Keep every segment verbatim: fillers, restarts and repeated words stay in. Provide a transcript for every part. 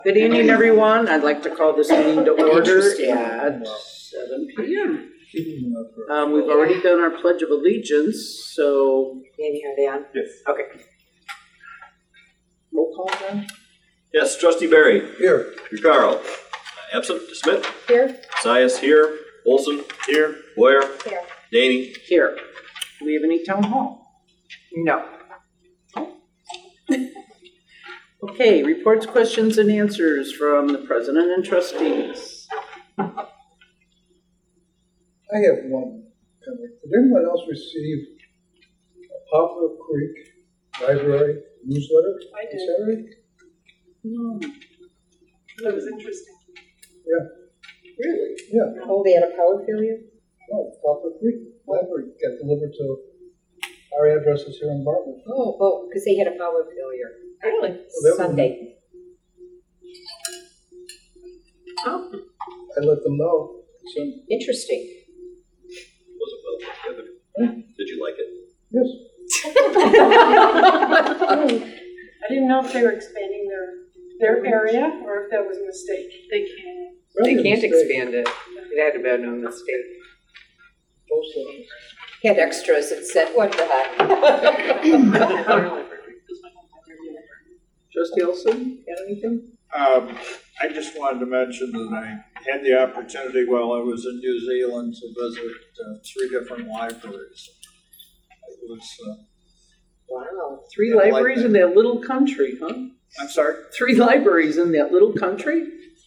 Good evening, everyone. I'd like to call this meeting to order at seven p m Um, we've already done our Pledge of Allegiance, so... Annie, are they on? Yes. Okay. Roll call then? Yes, Trustee Barry. Here. Carl. Absent. Smith. Here. Zias here. Olson. Here. Boyer. Here. Daney. Here. Do we have any town hall? No. Okay, reports, questions, and answers from the president and trustees. I have one. Did anyone else receive a Poplar Creek Library newsletter? I did. Is that right? No. That was interesting. Yeah. Really? Yeah. Oh, they had a power failure? No, Poplar Creek Library got delivered to our addresses here in Bartlett. Oh, oh, because they had a power failure. Really? Well, Sunday. Oh. I let them know. So, Interesting. Was it well put together? Did you like it? yes. I didn't know if they were expanding their their area or if that was a mistake. They can't. They Rather can't than expand it. It had to be no mistake. Post office. Had extras that said, what the heck? Trustee Olson, got anything? Um, I just wanted to mention that I had the opportunity while I was in New Zealand to visit uh, three different libraries. It was, uh, Wow. Three Yeah, I like libraries that. in that little country, huh? I'm sorry, Three libraries in that little country?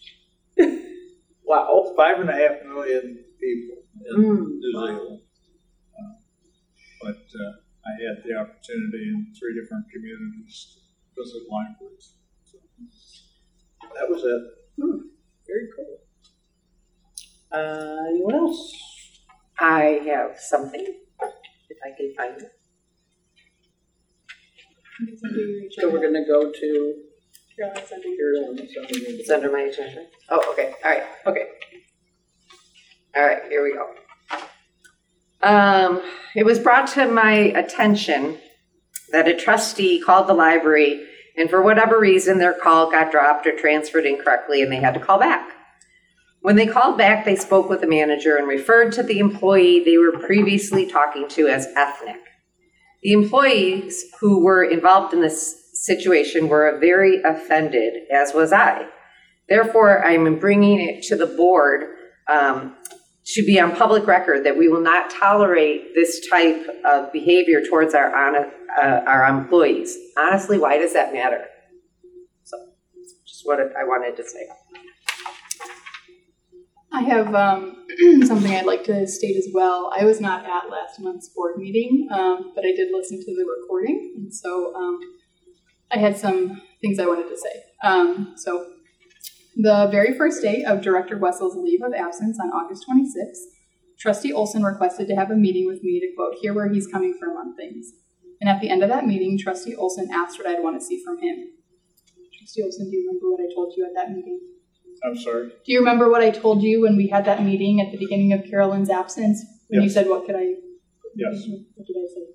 Wow. five and a half million people in Mm, New wow. Zealand. Uh, but uh, I had the opportunity in three different communities to visit libraries. So that was it. Hmm, very cool. Uh, anyone else? I have something, if I can find it. So we're gonna go to Realize I didn't- Carolyn. so we're gonna- It's under my agenda. Oh, okay. All right. Okay. All right. Here we go. Um, it was brought to my attention that a trustee called the library, and for whatever reason, their call got dropped or transferred incorrectly, and they had to call back. When they called back, they spoke with the manager and referred to the employee they were previously talking to as ethnic. The employees who were involved in this situation were very offended, as was I. Therefore, I'm bringing it to the board um, to be on public record that we will not tolerate this type of behavior towards our, hon- uh, our employees. Honestly, why does that matter? So, just what I wanted to say. I have um, something I'd like to state as well. I was not at last month's board meeting, um, but I did listen to the recording, and so um, I had some things I wanted to say. Um, so, the very first day of Director Wessel's leave of absence on August twenty-sixth, Trustee Olson requested to have a meeting with me to, quote, hear where he's coming from on things. And at the end of that meeting, Trustee Olson asked what I'd want to see from him. Trustee Olson, do you remember what I told you at that meeting? I'm sorry. Do you remember what I told you when we had that meeting at the beginning of Carolyn's absence? When you Yes. said, what could I? Yes. What did I say?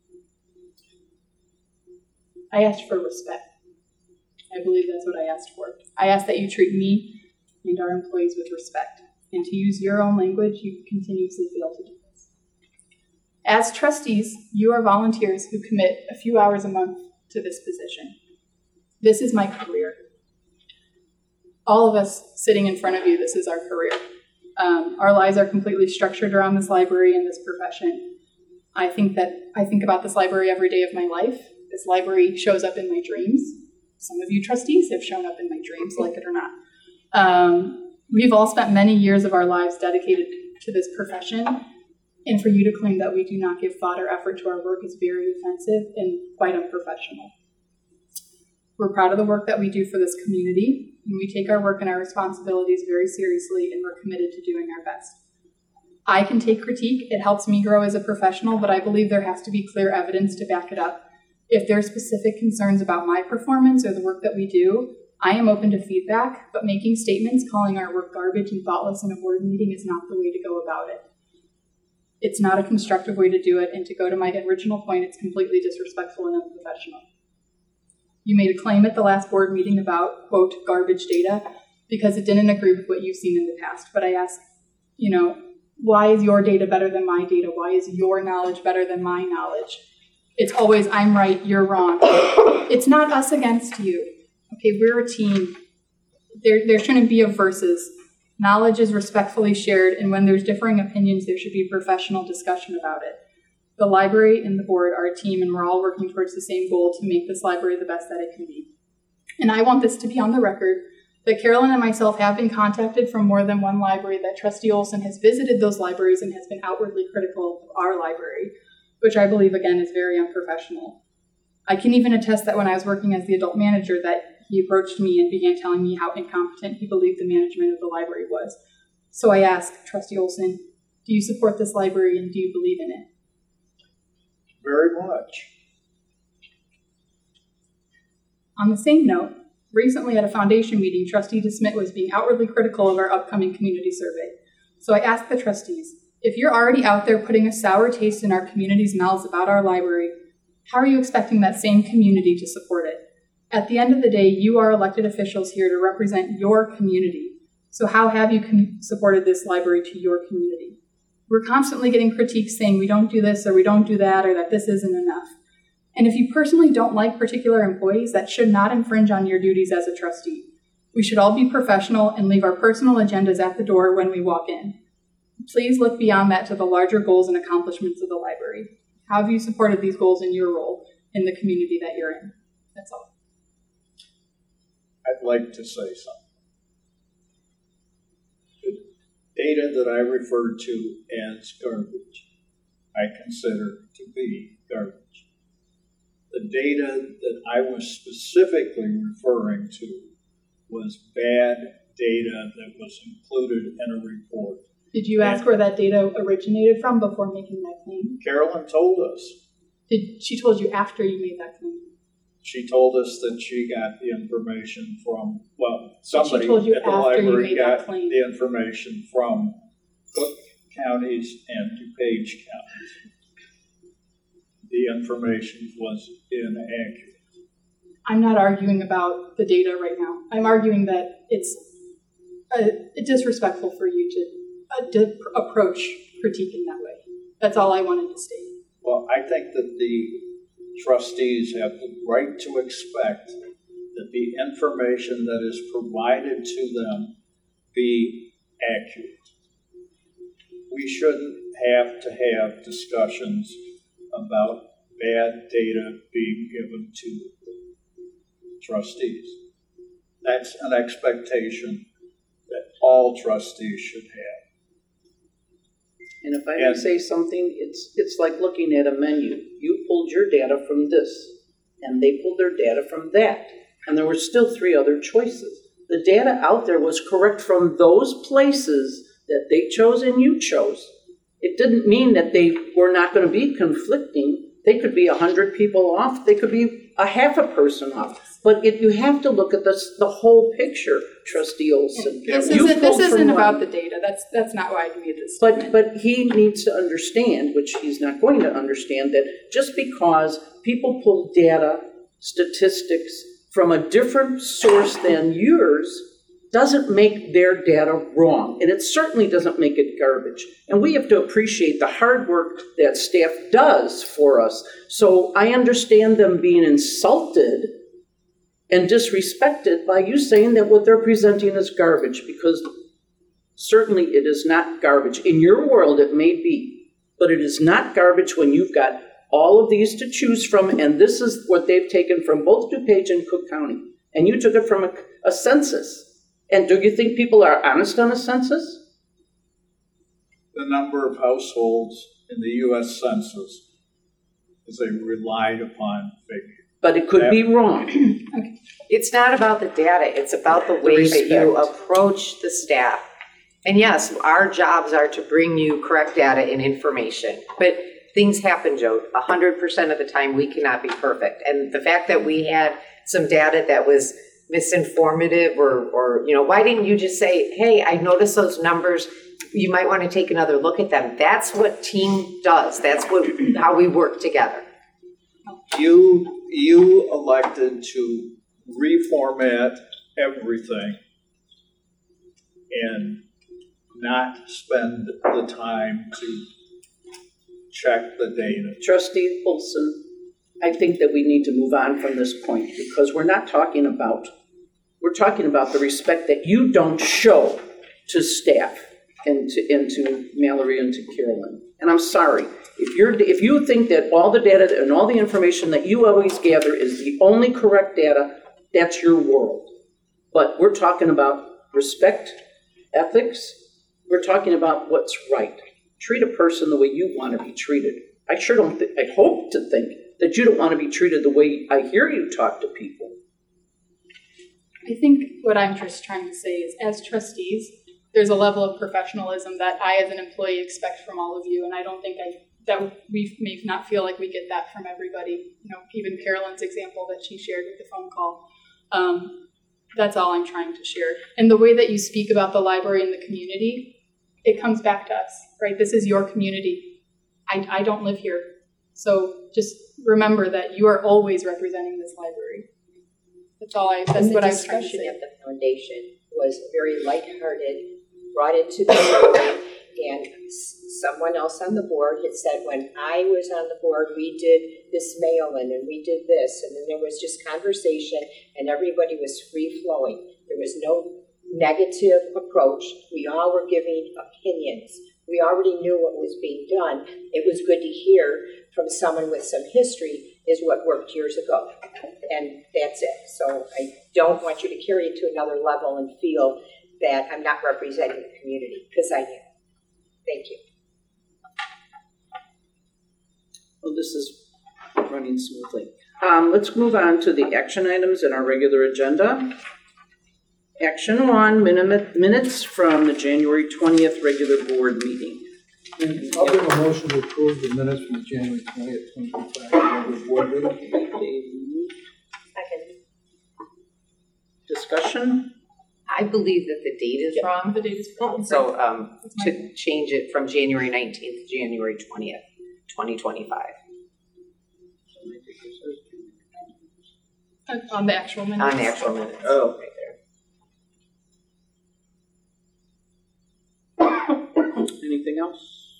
I asked for respect. I believe that's what I asked for. I asked that you treat me and our employees with respect. And to use your own language, you continuously fail to do this. As trustees, you are volunteers who commit a few hours a month to this position. This is my career. All of us sitting in front of you, this is our career. Um, our lives are completely structured around this library and this profession. I think that I think about this library every day of my life. This library shows up in my dreams. Some of you trustees have shown up in my dreams, like it or not. Um, we've all spent many years of our lives dedicated to this profession, and for you to claim that we do not give thought or effort to our work is very offensive and quite unprofessional. We're proud of the work that we do for this community, and we take our work and our responsibilities very seriously, and we're committed to doing our best. I can take critique. It helps me grow as a professional, but I believe there has to be clear evidence to back it up. If there are specific concerns about my performance or the work that we do, I am open to feedback, but making statements calling our work garbage and thoughtless in a board meeting is not the way to go about it. It's not a constructive way to do it, and to go to my original point, it's completely disrespectful and unprofessional. You made a claim at the last board meeting about, quote, garbage data, because it didn't agree with what you've seen in the past. But I asked, you know, why is your data better than my data? Why is your knowledge better than my knowledge? It's always, I'm right, you're wrong. It's not us against you. Okay, we're a team. There, there shouldn't be a versus. Knowledge is respectfully shared, and when there's differing opinions, there should be professional discussion about it. The library and the board are a team, and we're all working towards the same goal to make this library the best that it can be. And I want this to be on the record that Carolyn and myself have been contacted from more than one library, that Trustee Olson has visited those libraries and has been outwardly critical of our library, which I believe, again, is very unprofessional. I can even attest that when I was working as the adult manager, that he approached me and began telling me how incompetent he believed the management of the library was. So I asked Trustee Olson, do you support this library and do you believe in it? Very much. On the same note, recently at a foundation meeting, Trustee DeSmit was being outwardly critical of our upcoming community survey. So I asked the trustees, if you're already out there putting a sour taste in our community's mouths about our library, how are you expecting that same community to support it? At the end of the day, you are elected officials here to represent your community. So how have you com- supported this library to your community? We're constantly getting critiques saying we don't do this or we don't do that or that this isn't enough. And if you personally don't like particular employees, that should not infringe on your duties as a trustee. We should all be professional and leave our personal agendas at the door when we walk in. Please look beyond that to the larger goals and accomplishments of the library. How have you supported these goals in your role in the community that you're in? That's all. I'd like to say something. The data that I referred to as garbage, I consider to be garbage. The data that I was specifically referring to was bad data that was included in a report. Did you ask where that data originated from before making that claim? Carolyn told us. Did she told you after you made that claim? She told us that she got the information from, well, somebody told you at the after you library made that got claim. the information from Cook counties and DuPage counties. The information was inaccurate. I'm not arguing about the data right now. I'm arguing that it's uh, disrespectful for you to, uh, to approach critique in that way. That's all I wanted to state. Well, I think that the trustees have the right to expect that the information that is provided to them be accurate. We shouldn't have to have discussions about bad data being given to trustees. That's an expectation that all trustees should have. And if I may say something, it's it's like looking at a menu. You pulled your data from this, and they pulled their data from that, and there were still three other choices. The data out there was correct from those places that they chose and you chose. It didn't mean that they were not going to be conflicting. They could be a hundred people off. They could be a half a person off. But it, you have to look at this, the whole picture, Trustee Olson. This You isn't, this pulled from isn't one. about the data. That's that's not why I made this But statement. but he needs to understand, which he's not going to understand, that just because people pull data, statistics from a different source than yours doesn't make their data wrong. And it certainly doesn't make it garbage. And we have to appreciate the hard work that staff does for us. So I understand them being insulted and disrespected by you saying that what they're presenting is garbage, because certainly it is not garbage. In your world, it may be, but it is not garbage when you've got all of these to choose from, and this is what they've taken from both DuPage and Cook County, and you took it from a, a census. And do you think people are honest on a census? The number of households in the U S Census is a relied upon figure. But it could be wrong. It's not about the data, it's about the way that you respect. approach the staff. And yes, our jobs are to bring you correct data and information, but things happen, Joe. A hundred percent of the time, we cannot be perfect. And the fact that we had some data that was misinformative or, or, you know, why didn't you just say, hey, I noticed those numbers, you might want to take another look at them. That's what team does. That's what how we work together. You you elected to reformat everything and not spend the time to check the data. Trustee Olson, I think that we need to move on from this point because we're not talking about, we're talking about the respect that you don't show to staff and to, and to Mallory and to Carolyn. And I'm sorry, if you're, if you think that all the data and all the information that you always gather is the only correct data, that's your world. But we're talking about respect, ethics, we're talking about what's right. Treat a person the way you want to be treated. I sure don't, th- I hope to think that you don't want to be treated the way I hear you talk to people. I think what I'm just trying to say is, as trustees, there's a level of professionalism that I, as an employee, expect from all of you, and I don't think I that we may not feel like we get that from everybody. You know, even Carolyn's example that she shared with the phone call. Um, that's all I'm trying to share. And the way that you speak about the library and the community, it comes back to us, right? This is your community. I, I don't live here. So just remember that you are always representing this library. That's all I, that's And what I the was trying to discussion say. at the foundation was very lighthearted, brought into the building, and s- someone else on the board had said, when I was on the board, we did this mail-in and we did this, and then there was just conversation and everybody was free-flowing. There was no negative approach. We all were giving opinions. We already knew what was being done. It was good to hear from someone with some history is what worked years ago. And that's it. So I don't want you to carry it to another level and feel that I'm not representing the community, because I am. Thank you. Well, this is running smoothly. Um, let's move on to the action items in our regular agenda. Action one, minute- minutes from the January twentieth regular board meeting. And I'll bring a motion to approve the minutes from the January twentieth, twenty twenty-five regular board meeting. Second. Discussion? I believe that the date is wrong. The date is wrong. So um, That's my to change it from January nineteenth to January twentieth, twenty twenty-five. On the actual minutes. On the actual minutes. Oh. Right there. Anything else?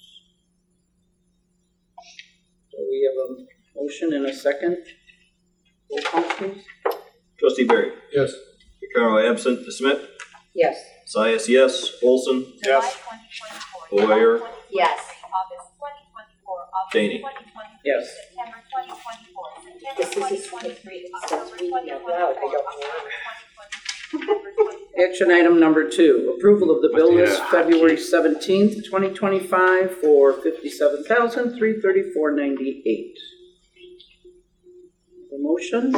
So we have a motion and a second. Roll call, please. Trustee Barry. Yes. Picaro absent. DeSmit. Yes. Sias, yes. Olson. Yes. Boyer. Yes. Janey. Yes. This is just what it says reading out loud. I don't know. Action item number two, approval of the bill list February seventeenth, twenty twenty-five for fifty-seven thousand, three hundred thirty-four dollars and ninety-eight cents. The motion?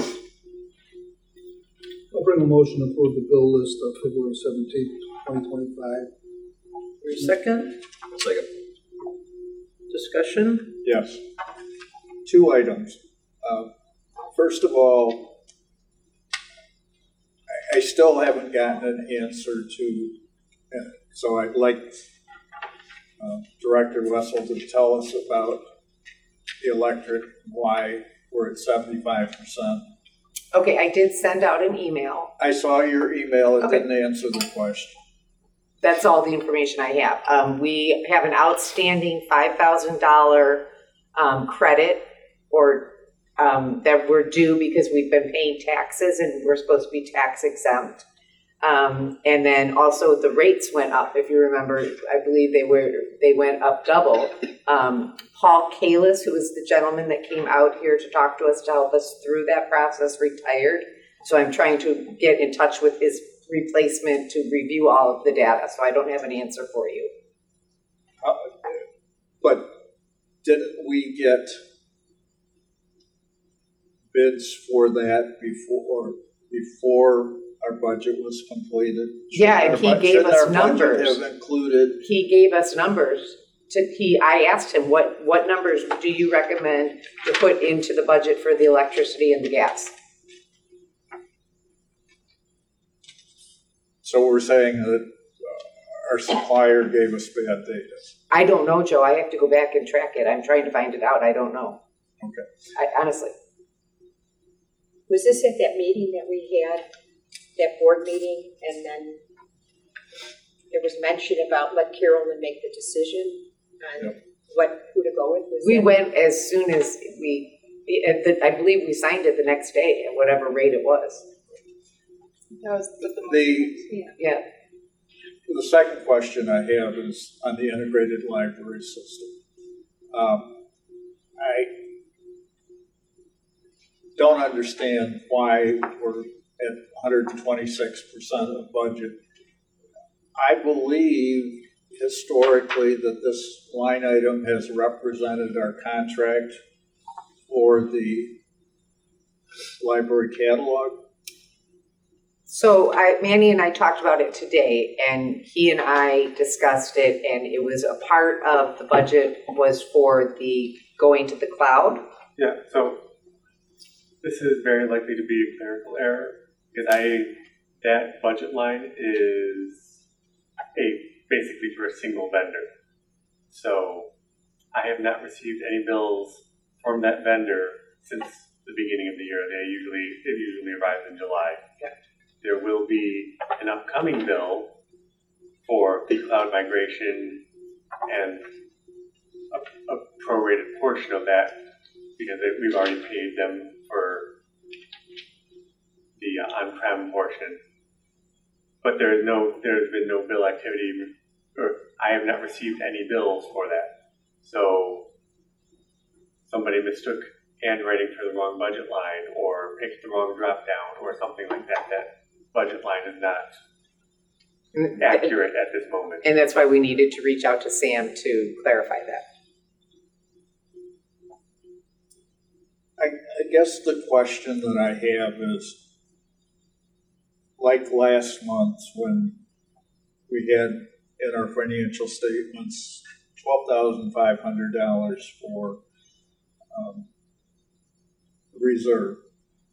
I'll bring a motion to approve the bill list of February seventeenth, twenty twenty-five. Your second? Second. Discussion? Yes. Two items. Uh, First of all, I, I still haven't gotten an answer to, uh, so I'd like uh, Director Wessel to tell us about the electric, why we're at seventy-five percent. Okay, I did send out an email. I saw your email, it Okay. didn't answer the question. That's all the information I have. Um, we have an outstanding five thousand dollars um, credit or um, that we're due because we've been paying taxes and we're supposed to be tax exempt. Um, and then also the rates went up. If you remember, I believe they were they went up double. Um, Paul Kalis, who was the gentleman that came out here to talk to us to help us through that process, retired. So I'm trying to get in touch with his replacement to review all of the data. So I don't have an answer for you. Uh, But didn't we get bids for that before, before our budget was completed? Yeah, and Our he bu- gave shouldn't us our budget numbers. have included, He gave us numbers. To he, I asked him, what what numbers do you recommend to put into the budget for the electricity and the gas? so we're saying that uh, our supplier gave us bad data. I don't know, Joe. I have to go back and track it. I'm trying to find it out. I don't know. Okay. I honestly. Was this at that meeting that we had, that board meeting, and then there was mention about let Carolyn make the decision on Yep. what, who to go with? Was We that- went as soon as we, at the, I believe we signed it the next day at whatever rate it was. That was with the. The, Yeah. the second question I have is on the integrated library system. Um, I don't understand why we're at one hundred twenty-six percent of budget. I believe historically that this line item has represented our contract for the library catalog. So I, Manny and I talked about it today, and he and I discussed it, and it was a part of the budget was for the going to the cloud. Yeah, so this is very likely to be a clerical error because I, that budget line is a, basically for a single vendor. So I have not received any bills from that vendor since the beginning of the year. They usually, it usually arrives in July. Yeah. There will be an upcoming bill for the cloud migration and a, a prorated portion of that because it, we've already paid them for the uh, on-prem portion. But there is no, there's been no bill activity, or I have not received any bills for that. So somebody mistook handwriting for the wrong budget line or picked the wrong drop down or something like that. That budget line is not accurate at this moment. And that's why we needed to reach out to Sam to clarify that. I, I guess the question that I have is, like last month when we had in our financial statements twelve thousand five hundred dollars for um, reserve.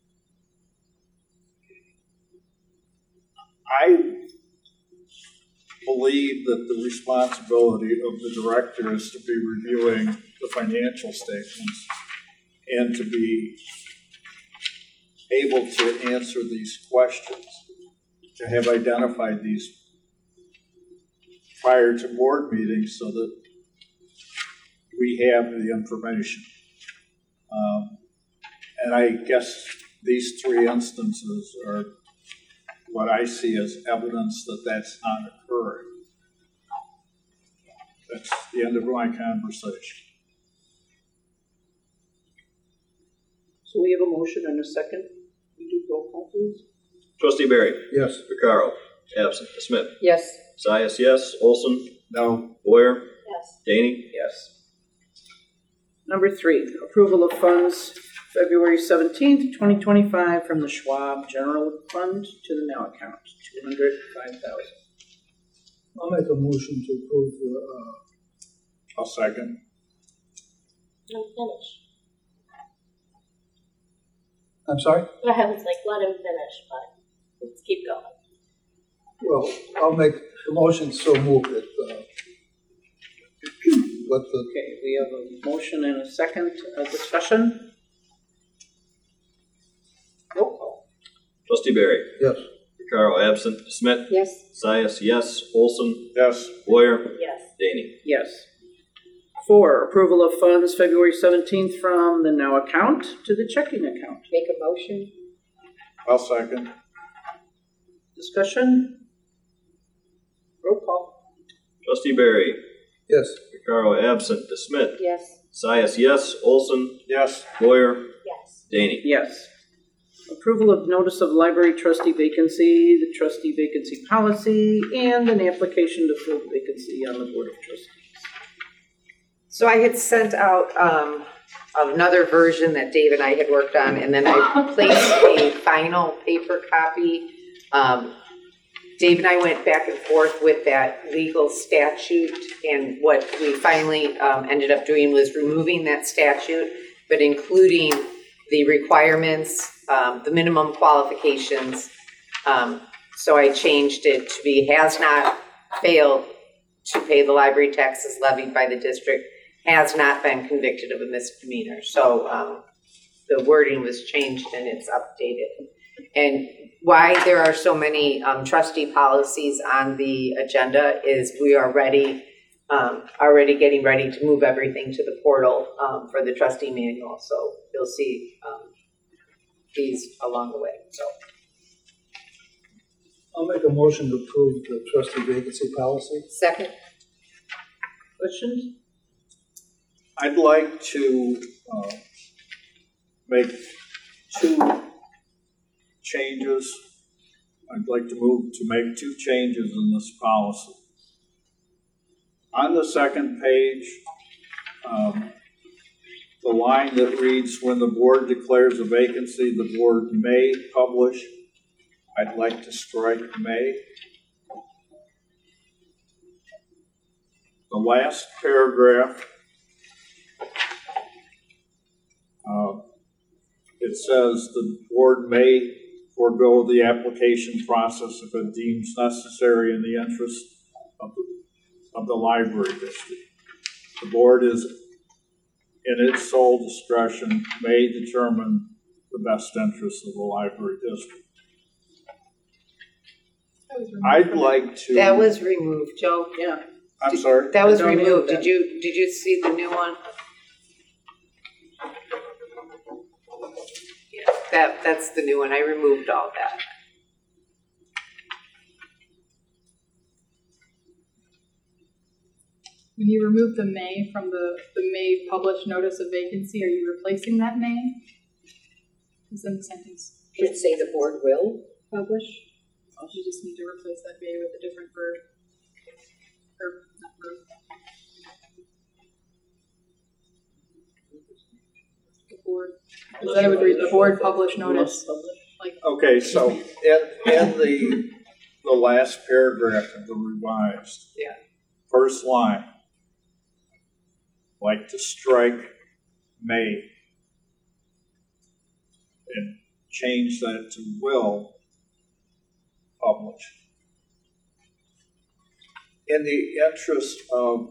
I believe that the responsibility of the director is to be reviewing the financial statements and to be able to answer these questions, to have identified these prior to board meetings so that we have the information. Um, and I guess these three instances are what I see as evidence that that's not occurring. That's the end of my conversation. So we have a motion and a second. We do roll call, please. Trustee Barry. Yes. Vaccaro. Absent. Smith. Yes. Sias, yes. Olson. No. Boyer. Yes. Daney. Yes. Number three, approval of funds February seventeenth, twenty twenty-five from the Schwab General Fund to the now account, two hundred five thousand dollars. I'll make a motion to approve the, uh, I'll second. Let him finish. I'm sorry? I was like, let him finish, but let's keep going. Well, I'll make the motion so moved that, uh, let the, Okay, we have a motion and a second uh, discussion. Roll call. Trustee Barry. yes. Vaccaro. Absent. Smith. Yes. Sias, yes. Olson. Yes. Boyer. Yes. Daney. Yes. Four, approval of funds February seventeenth from the now account to the checking account. Make a motion? I'll second. Discussion? Roll call. Trustee Barry. Yes. Vaccaro. Absent. Smith. Yes. Sias, yes. Olson. Yes. Boyer. Yes. Daney. Yes. Approval of notice of library trustee vacancy, the trustee vacancy policy, and an application to fill the vacancy on the Board of Trustees. So I had sent out um, another version that Dave and I had worked on, and then I placed a final paper copy. Um, Dave and I went back and forth with that legal statute, and what we finally um, ended up doing was removing that statute, but including the requirements, um, the minimum qualifications. Um, so I changed it to be has not failed to pay the library taxes levied by the district, has not been convicted of a misdemeanor. So um, the wording was changed and it's updated. And why there are so many um, trustee policies on the agenda is we are ready, um, already getting ready to move everything to the portal um, for the trustee manual. So you'll see um, these along the way, so. I'll make a motion to approve the trustee vacancy policy. Second. Questions? I'd like to uh, make two changes. I'd like to move to make two changes in this policy. On the second page, um, the line that reads, when the board declares a vacancy, the board may publish. I'd like to strike may. The last paragraph, uh, it says the board may forego the application process if it deems necessary in the interest of the, of the library district. The board is, in its sole discretion, may determine the best interest of the library district. I'd like to. That was removed, Joe. Yeah. I'm sorry? That was I don't have removed. that. Did you, did you see the new one? Yeah, that, that's the new one. I removed all that. When you remove the may from the, the may published notice of vacancy, are you replacing that may? It's in the sentence. Should say the board will publish. You just need to replace that may with a different verb. Or not verb. The board. Because then it would read the board published notice. Like, Okay, so in, in the, the last paragraph of the revised. Yeah. First line, like to strike may and change that to will publish. In the interest of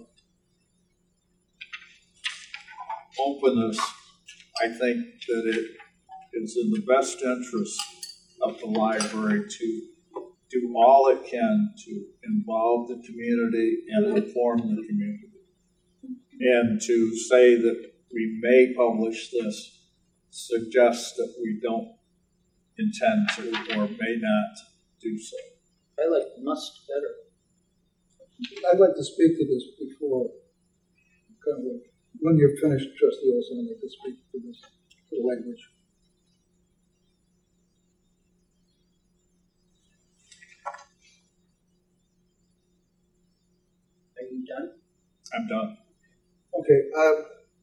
openness, I think that it is in the best interest of the library to do all it can to involve the community and inform the community. And to say that we may publish this suggests that we don't intend to or may not do so. I like must better. I'd like to speak to this before, kind of, when you're finished, Trustee Olson, I'd like to speak to this, to the language. Are you done? I'm done. Okay, um,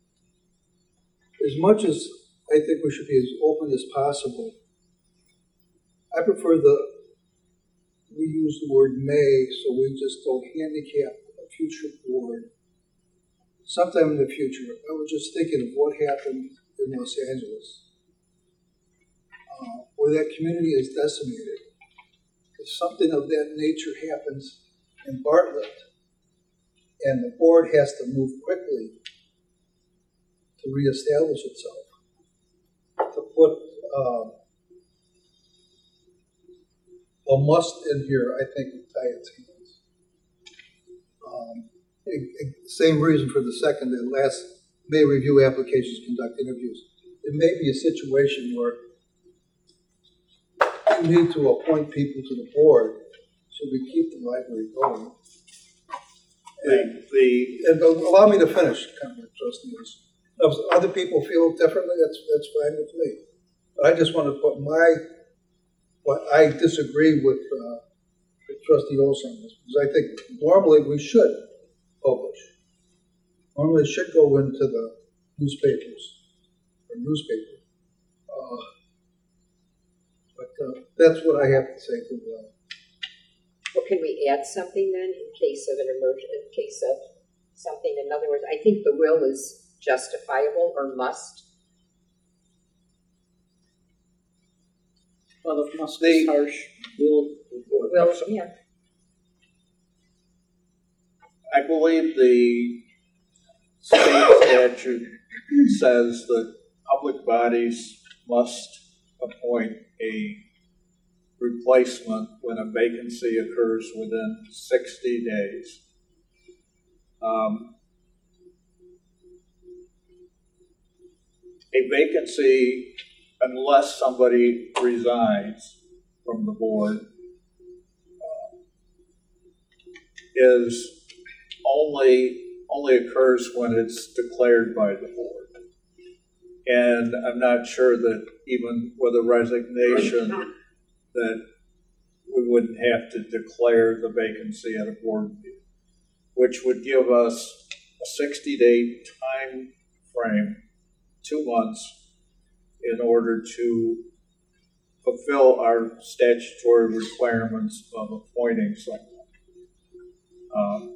as much as I think we should be as open as possible, I prefer the, we use the word may, so we just don't handicap a future board. Sometime in the future, I was just thinking of what happened in Los Angeles, uh, where that community is decimated. If something of that nature happens in Bartlett, and the board has to move quickly to reestablish itself, to put uh, a must in here, I think, would tie its hands. Um, it, it, same reason for the second and last, may review applications, conduct interviews. It may be a situation where you need to appoint people to the board so we keep the library going. The, the And allow me to finish, Congress trustees. If other people feel differently, that's that's fine with me. But I just want to put my, what I disagree with, uh, with Trustee Olson on this, because I think normally we should publish. Normally it should go into the newspapers or newspaper. Uh, but uh, that's what I have to say to uh, Well, can we add something then in case of an emergent, in case of something? In other words, I think the will is justifiable or must. Well, if must is harsh, will, Will, yeah. I believe the state statute says that public bodies must appoint a replacement when a vacancy occurs within sixty days. Um, a vacancy, unless somebody resigns from the board, uh, is only only occurs when it's declared by the board. And I'm not sure that even with a resignation that we wouldn't have to declare the vacancy at a board meeting, which would give us a sixty-day time frame, two months, in order to fulfill our statutory requirements of appointing someone. Um,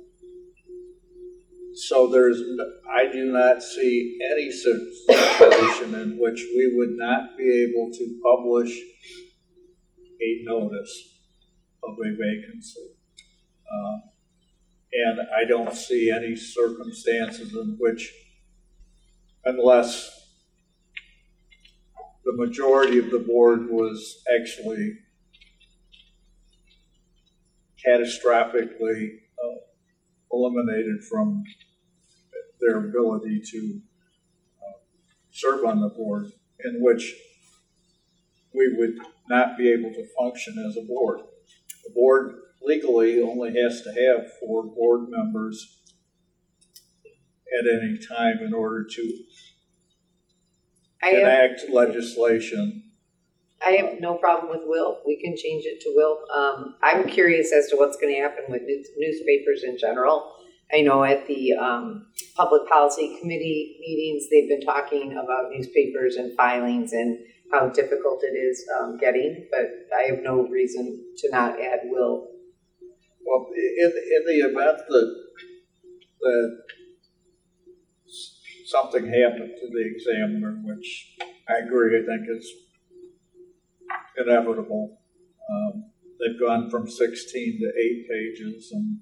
So there's, I do not see any situation in which we would not be able to publish a notice of a vacancy. Uh, and I don't see any circumstances in which, unless the majority of the board was actually catastrophically uh, eliminated from their ability to uh, serve on the board, in which we would not be able to function as a board. The board legally only has to have four board members at any time in order to I have, enact legislation. I have no problem with will. We can change it to will. Um, I'm curious as to what's going to happen with news- newspapers in general. I know at the um, Public Policy Committee meetings, they've been talking about newspapers and filings and how difficult it is um, getting, but I have no reason to not add will. Well, in, in the event that, that something happened to the examiner, which I agree, I think is inevitable. Um, they've gone from sixteen to eight pages, and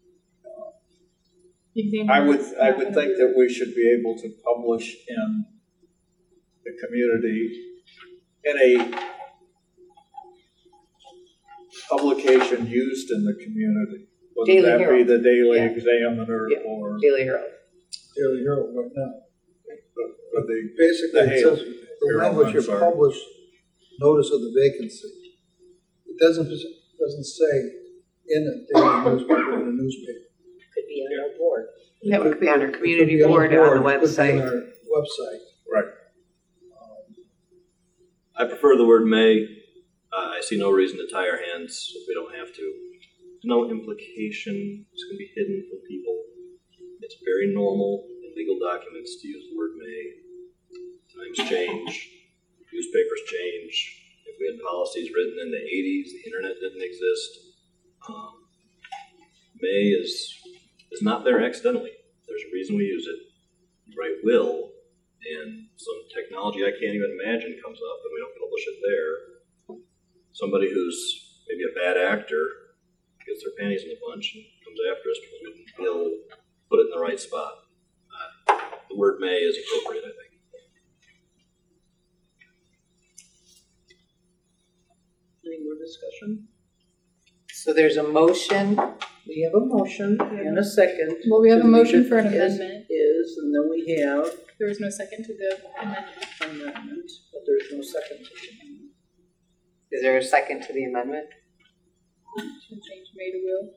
I would I would think that we should be able to publish in the community in a publication used in the community, whether Daily that Herald. be the Daily Yeah. Examiner Yeah. or Daily Herald. Daily Herald right now. or the Basically, The it Hale. says, the Herald, language I'm you sorry. publish notice of the vacancy. It doesn't, doesn't say in a daily newspaper, in a newspaper. Could be on our board. That would be on our It could community be on board on the it could be website. on our website. right. I prefer the word may. Uh, I see no reason to tie our hands if we don't have to. No implication. It's going to be hidden from people. It's very normal in legal documents to use the word may. Times change. Newspapers change. If we had policies written in the eighties, the internet didn't exist. Um, may is is not there accidentally. There's a reason we use it. You write will, and some technology I can't even imagine comes up, and we don't publish it there. Somebody who's maybe a bad actor gets their panties in a bunch and comes after us because we didn't will put it in the right spot. Uh, the word may is appropriate, I think. Any more discussion? So there's a motion. We have a motion and a second. Well, we have a to leave motion it for an as amendment. Is, and then we have There was no second to the amendment. amendment, but there's no second to the amendment. Is there a second to the amendment? To change may to will.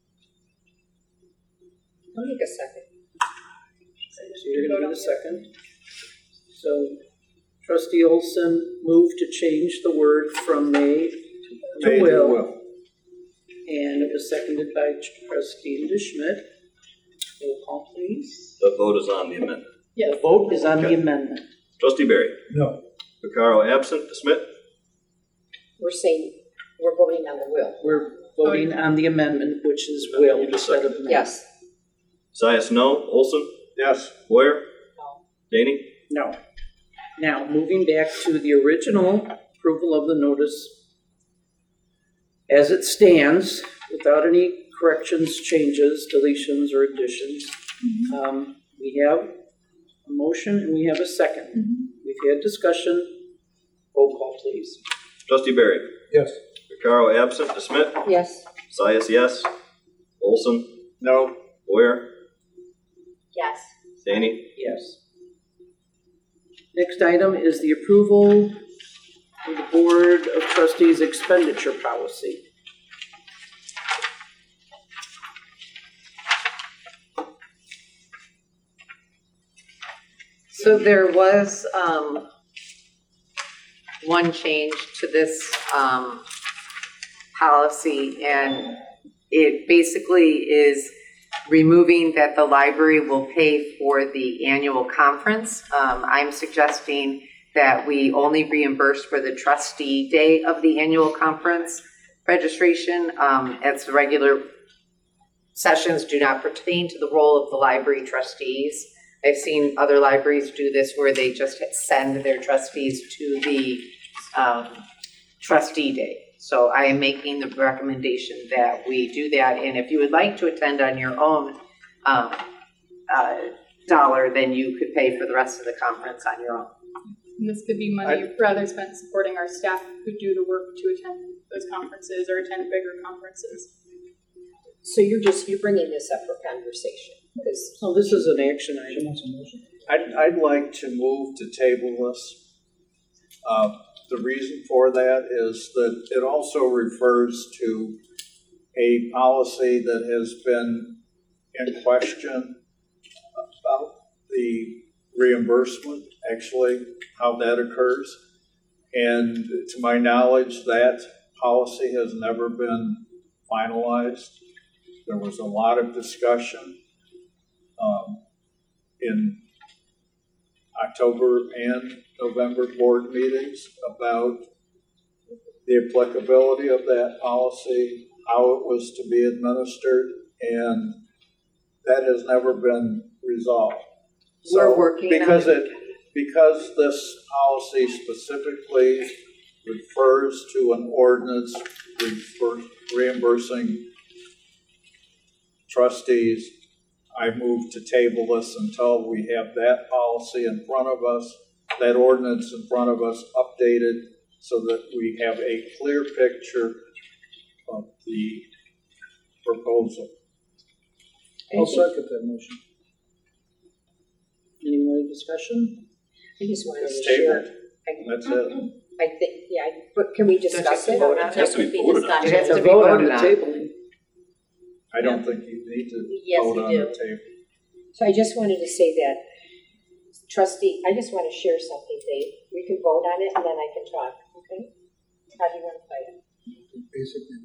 I'll make a second. So you're gonna do the second. So trustee Olson moved to change the word from may to May to will. will. And it was seconded by trustee DeSchmidt. Roll call, please. The vote is on the amendment. Yes. The vote is on the Okay. amendment. Trustee Barry. No. Picaro absent. DeSmit. We're saying, we're voting on the will. We're voting on the amendment, which is will You just instead of may. Yes. Sias, no. Olson. Yes. Boyer. No. Daney. No. Now, moving back to the original approval of the notice as it stands, without any corrections, changes, deletions, or additions. Um, we have a motion and we have a second. Mhm. We We've had discussion. Roll call, please. Trustee Barry. Yes. Vaccaro absent. DeSmit. Yes. Sias, yes. Olson. No. Boyer. Yes. Staney. Yes. Next item is the approval of the Board of Trustees expenditure policy. So there was um, one change to this um, policy, and it basically is removing that the library will pay for the annual conference. Um, I'm suggesting that we only reimburse for the trustee day of the annual conference registration, um, as the regular sessions do not pertain to the role of the library trustees. I've seen other libraries do this where they just send their trustees to the um, trustee day. So I am making the recommendation that we do that. And if you would like to attend on your own um, uh, dollar, then you could pay for the rest of the conference on your own. And this could be money rather spent supporting our staff who do the work to attend those conferences or attend bigger conferences. So you're just, you're bringing this up for conversation, because. Oh, this is an action item. I'd, I'd like to move to table this. Uh, the reason for that is that it also refers to a policy that has been in question about the reimbursement, actually, how that occurs. And to my knowledge, that policy has never been finalized. There was a lot of discussion um, in October and November board meetings about the applicability of that policy, how it was to be administered, and that has never been resolved. We're So, working on because it. it because this policy specifically refers to an ordinance refer, reimbursing trustees, I move to table this until we have that policy in front of us, that ordinance in front of us updated so that we have a clear picture of the proposal. I'll second that motion. Any more discussion? I just wanted It's to share. tabled. I- That's it. I think, yeah, I- but can we discuss it? Vote on it. has to be Would be voted on. discussion. It has to To be vote on voted the on. tabling. I don't think you need to Yes, vote we on do. the table. So I just wanted to say that, trustee, I just want to share something, Dave. We can vote on it and then I can talk, okay? How do you want to play it? Basically.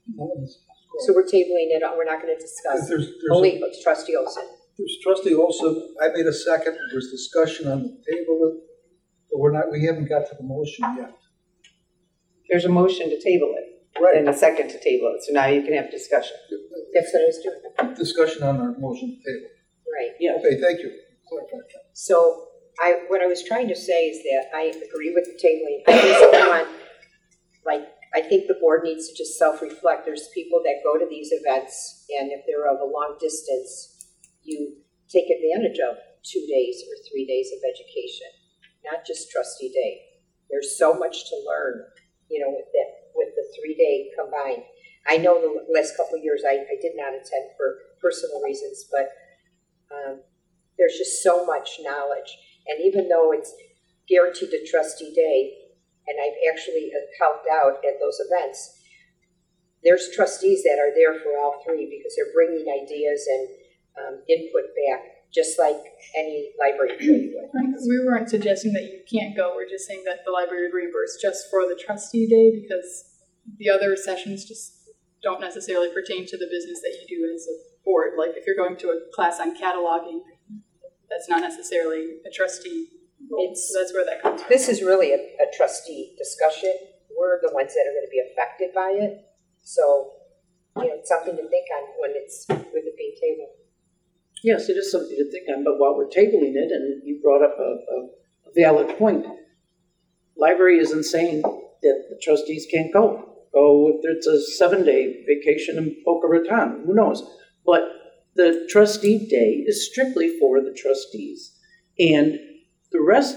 So we're tabling it, we're not going to discuss. There's, there's, Only trustee Olson. there's trustee Olson, I made a second, there's discussion on the table, but we're not, we haven't got to the motion yet. There's a motion to table it and a second to table it. So now you can have discussion. That's what I was doing. Discussion on our motion table. Right. Yes. Okay, thank you. Clarify that. So I, what I was trying to say is that I agree with the tabling. I just want, like, I think the board needs to just self-reflect. There's people that go to these events, and if they're of a long distance, you take advantage of two days or three days of education, not just trustee day. There's so much to learn, you know, with that, with the three-day combined. I know the last couple of years I, I did not attend for personal reasons, but um, there's just so much knowledge. And even though it's guaranteed to trustee day, and I've actually helped out at those events, there's trustees that are there for all three because they're bringing ideas and um, input back, just like any library employee would. We weren't suggesting that you can't go, we're just saying that the library would reimburse just for the trustee day because the other sessions just don't necessarily pertain to the business that you do as a board. Like if you're going to a class on cataloging, that's not necessarily a trustee role. It's- So that's where that comes from. This is really a, a trustee discussion. We're the ones that are going to be affected by it. So, you know, it's something to think on when it's with it being tabled. Yes, it is something to think on, but while we're tabling it, and you brought up a, a valid point, library isn't saying that the trustees can't go. Go if it's a seven-day vacation in Boca Raton, who knows? But the trustee day is strictly for the trustees. And the rest of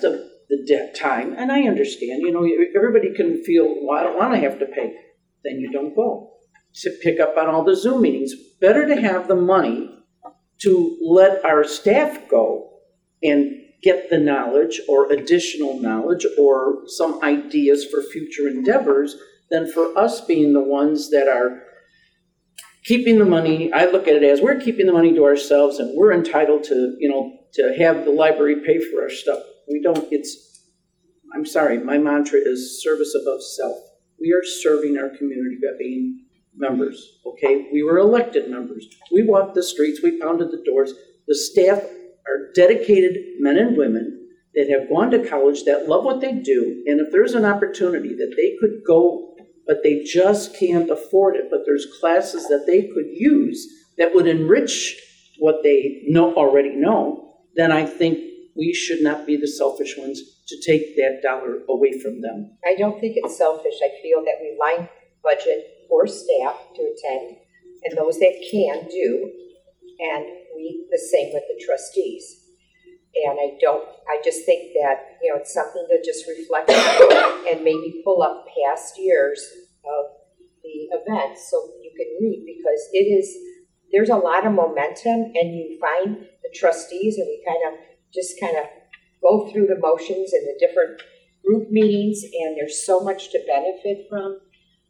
the debt time, and I understand, you know, everybody can feel, well, I don't want to have to pay. Then you don't go. To pick up on all the Zoom meetings. Better to have the money to let our staff go and get the knowledge or additional knowledge or some ideas for future endeavors than for us being the ones that are keeping the money. I look at it as we're keeping the money to ourselves and we're entitled to, you know, to have the library pay for our stuff. We don't, it's, I'm sorry, my mantra is service above self. We are serving our community by being members, okay? We were elected members. We walked the streets, we pounded the doors. The staff are dedicated men and women that have gone to college, that love what they do, and if there's an opportunity that they could go, but they just can't afford it, but there's classes that they could use that would enrich what they know already know, then I think we should not be the selfish ones to take that dollar away from them. I don't think it's selfish. I feel that we line budget for staff to attend and those that can do, and we, the same with the trustees. And I don't, I just think that, you know, it's something to just reflect on and maybe pull up past years of the events so you can read, because it is, there's a lot of momentum, and you find the trustees, and we kind of just kind of go through the motions and the different group meetings, and there's so much to benefit from.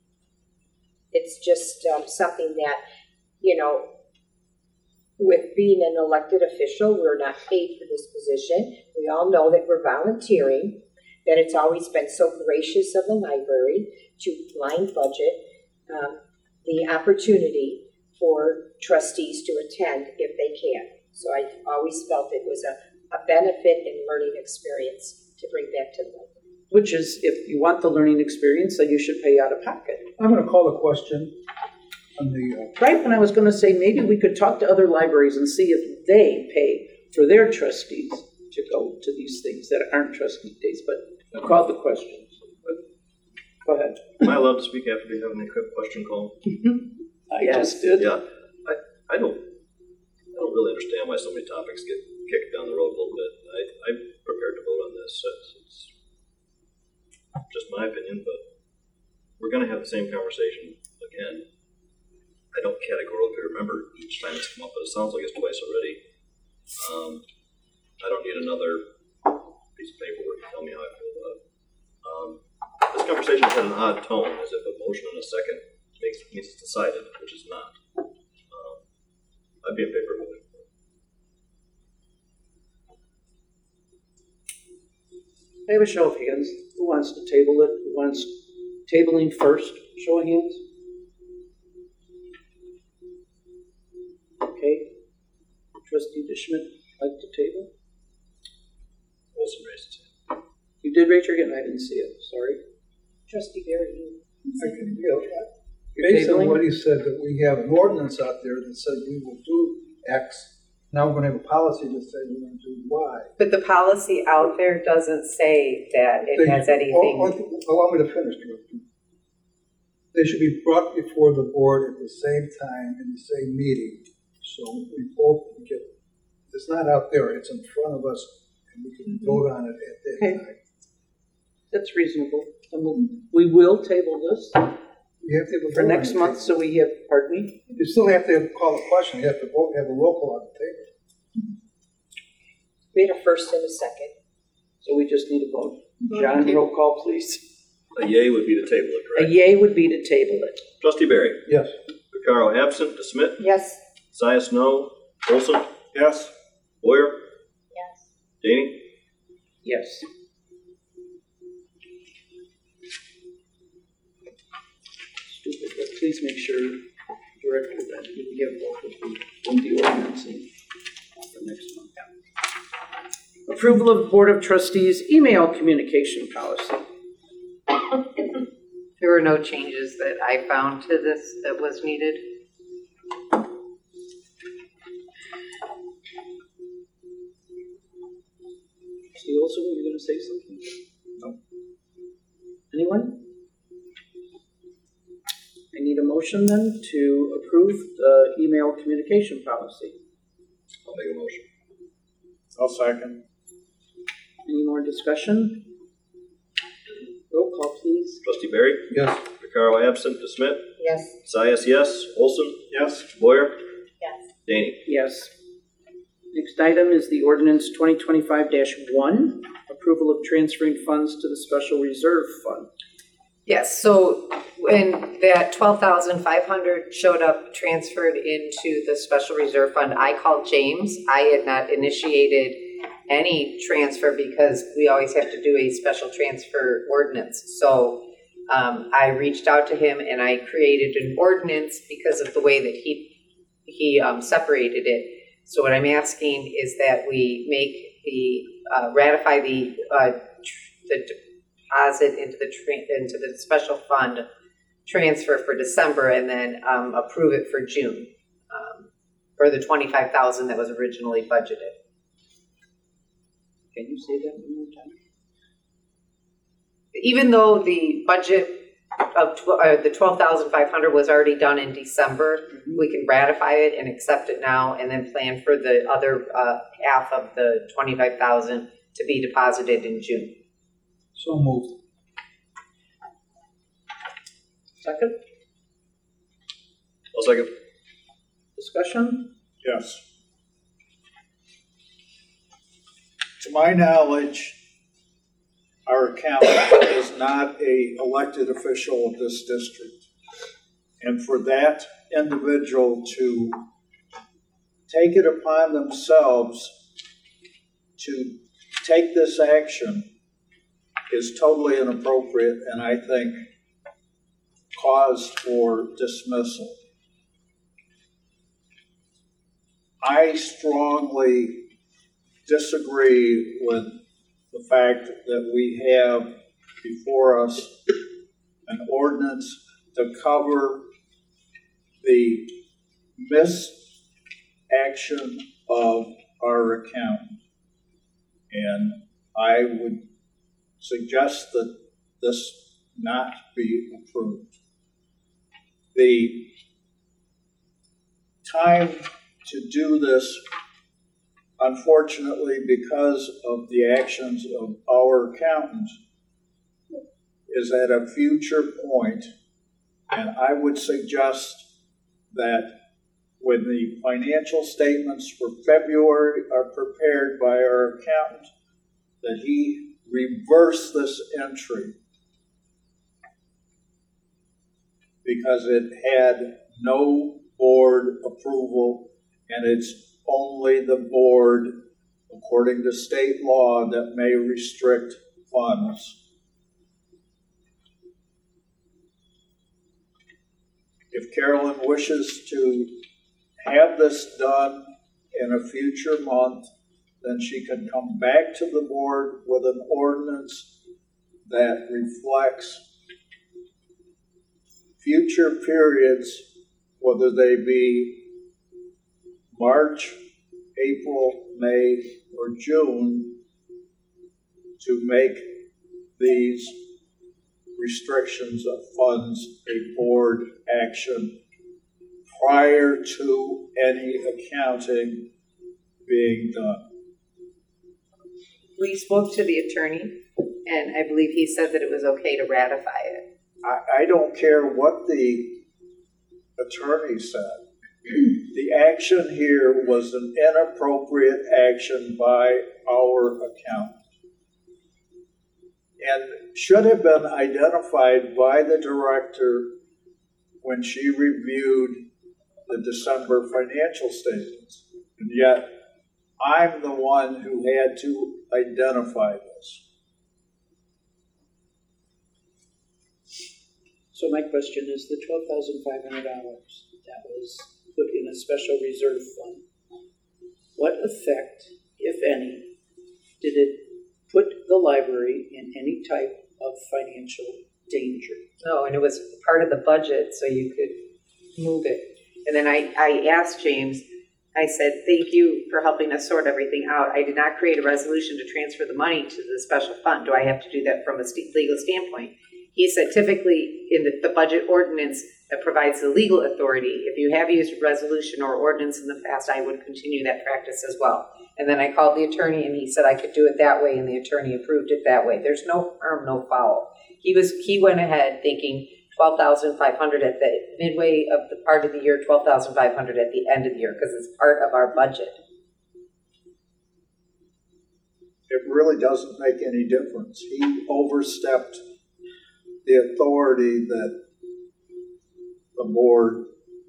It's just um, something that, you know, with being an elected official, we're not paid for this position. We all know that we're volunteering, that it's always been so gracious of the library to line budget um, the opportunity for trustees to attend if they can. So I always felt it was a, a benefit and learning experience to bring back to the library. Which is, if you want the learning experience, then you should pay out of pocket. I'm going to call the question on the... Uh, right, and I was going to say maybe we could talk to other libraries and see if they pay for their trustees to go to these things that aren't trustee days, but I called the question. Go ahead. Am I allowed to speak after we have an equipped question call? I yes. just did. Yeah, I, I don't I don't really understand why so many topics get kicked down the road a little bit. I, I'm prepared to vote on this. It's, it's just my opinion, but we're going to have the same conversation again. I don't categorically remember each time it's come up, but it sounds like it's twice already. Um, I don't need another piece of paperwork to tell me how I feel about it. Um, this conversation has had an odd tone, as if a motion in a second makes means it's decided, which is not. Um, I'd be in favor of it. I have a show of hands. Who wants to table it? Who wants tabling first? Show of hands. Okay. Trustee DeSchmidt, like to table? Wilson raised his hand. You did raise your hand. I didn't see it. Sorry. Trustee Barry, you. I can, you know, based on what he said, that we have an ordinance out there that says we will do X. Now we're going to have a policy to say we're going to do Y. But the policy out there doesn't say that it They, has anything. Oh, allow me to finish, Director. They should be brought before the board at the same time in the same meeting, so we both get. It's not out there; it's in front of us, and we can mm-hmm. vote on it at that okay. time. That's reasonable. And we'll, we will table this. You have to have a for next month, so we have. Pardon me. You still have to have, call a question. You have to vote. Have a roll call on the table. We had a first and a second. So we just need a vote. John, roll call, please. A yay would be to table it, correct? A yay would be to table it. Trustee Barry? Yes. Vaccaro absent. DeSmit? Yes. Sias no. Olson? Yes. Boyer? Yes. Daney? Yes. Stupid, but please make sure, Director, that you give both of them on the ordinance for next month. Approval of Board of Trustees email communication policy. There were no changes that I found to this that was needed. Steve Olson, were you going to say something? No. Anyone? I need a motion then to approve the email communication policy. I'll make a motion. I'll second. Any more discussion? Roll call, please. Trustee Barry? Yes. Picaro absent. DeSmit? Yes. Macias, yes. Olson? Yes. Boyer? Yes. Daney? Yes. Next item is the ordinance twenty twenty-five dash one, approval of transferring funds to the special reserve fund. Yes, so when that twelve thousand five hundred showed up transferred into the special reserve fund, I called James. I had not initiated any transfer because we always have to do a special transfer ordinance. So um, I reached out to him and I created an ordinance because of the way that he he um, separated it. So what I'm asking is that we make the uh, ratify the uh, tr- the deposit into the tra- into the special fund transfer for December, and then um, approve it for June um, for the twenty-five thousand that was originally budgeted. Can you say that one more time? Even though the budget of tw- uh, the twelve thousand five hundred was already done in December, mm-hmm. we can ratify it and accept it now, and then plan for the other uh, half of the twenty-five thousand to be deposited in June. So moved. Second? I'll second. Discussion? Yes. To my knowledge, our accountant is not a elected official of this district. And for that individual to take it upon themselves to take this action is totally inappropriate, and I think cause for dismissal. I strongly disagree with the fact that we have before us an ordinance to cover the misaction of our accountant. And I would suggest that this not be approved. The time to do this, unfortunately, because of the actions of our accountant, is at a future point, and I would suggest that when the financial statements for February are prepared by our accountant, that he reverse this entry because it had no board approval, and it's only the board, according to state law, that may restrict funds. If Carolyn wishes to have this done in a future month, then she can come back to the board with an ordinance that reflects future periods, whether they be March, April, May, or June, to make these restrictions of funds a board action prior to any accounting being done. We spoke to the attorney, and I believe he said that it was okay to ratify it. I, I don't care what the attorney said. The action here was an inappropriate action by our accountant and should have been identified by the director when she reviewed the December financial statements. And yet, I'm the one who had to identify this. So my question is, the twelve thousand five hundred dollars that was put in a special reserve fund, what effect, if any, did it put the library in any type of financial danger? No, and it was part of the budget, so you could move it. And then I, I asked James, I said, thank you for helping us sort everything out. I did not create a resolution to transfer the money to the special fund. Do I have to do that from a st- legal standpoint? He said typically in the, the budget ordinance that provides the legal authority, if you have used resolution or ordinance in the past, I would continue that practice as well. And then I called the attorney and he said I could do it that way, and the attorney approved it that way. There's no harm, no foul. He was, he went ahead thinking twelve thousand five hundred at the midway of the part of the year, twelve thousand five hundred at the end of the year, because it's part of our budget. It really doesn't make any difference. He overstepped the authority that the board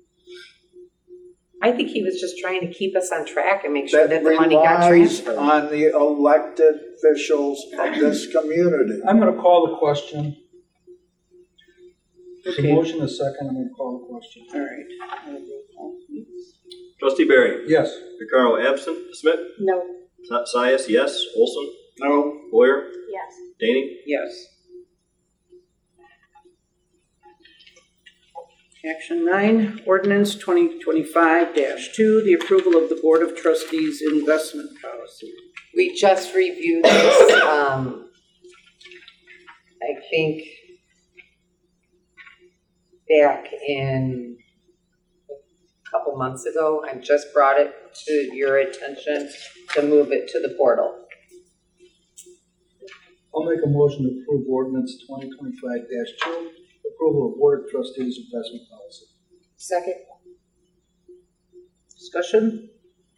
I think he was just trying to keep us on track and make sure that that the money got relies transferred. on the elected officials of this community. I'm gonna call the question. There's a Okay. motion, a second, I'm gonna call the question. All right. Trustee Barry. Yes. Picaro absent. Smith. No. Sias, yes. Olson. No. Boyer. Yes. Daney. Yes. Action nine, ordinance twenty twenty-five dash two, the approval of the Board of Trustees investment policy. We just reviewed this, um, I think, back in a couple months ago. I just brought it to your attention to move it to the portal. I'll make a motion to approve ordinance twenty twenty-five dash two, approval of Board of Trustees investment policy. Second. Discussion?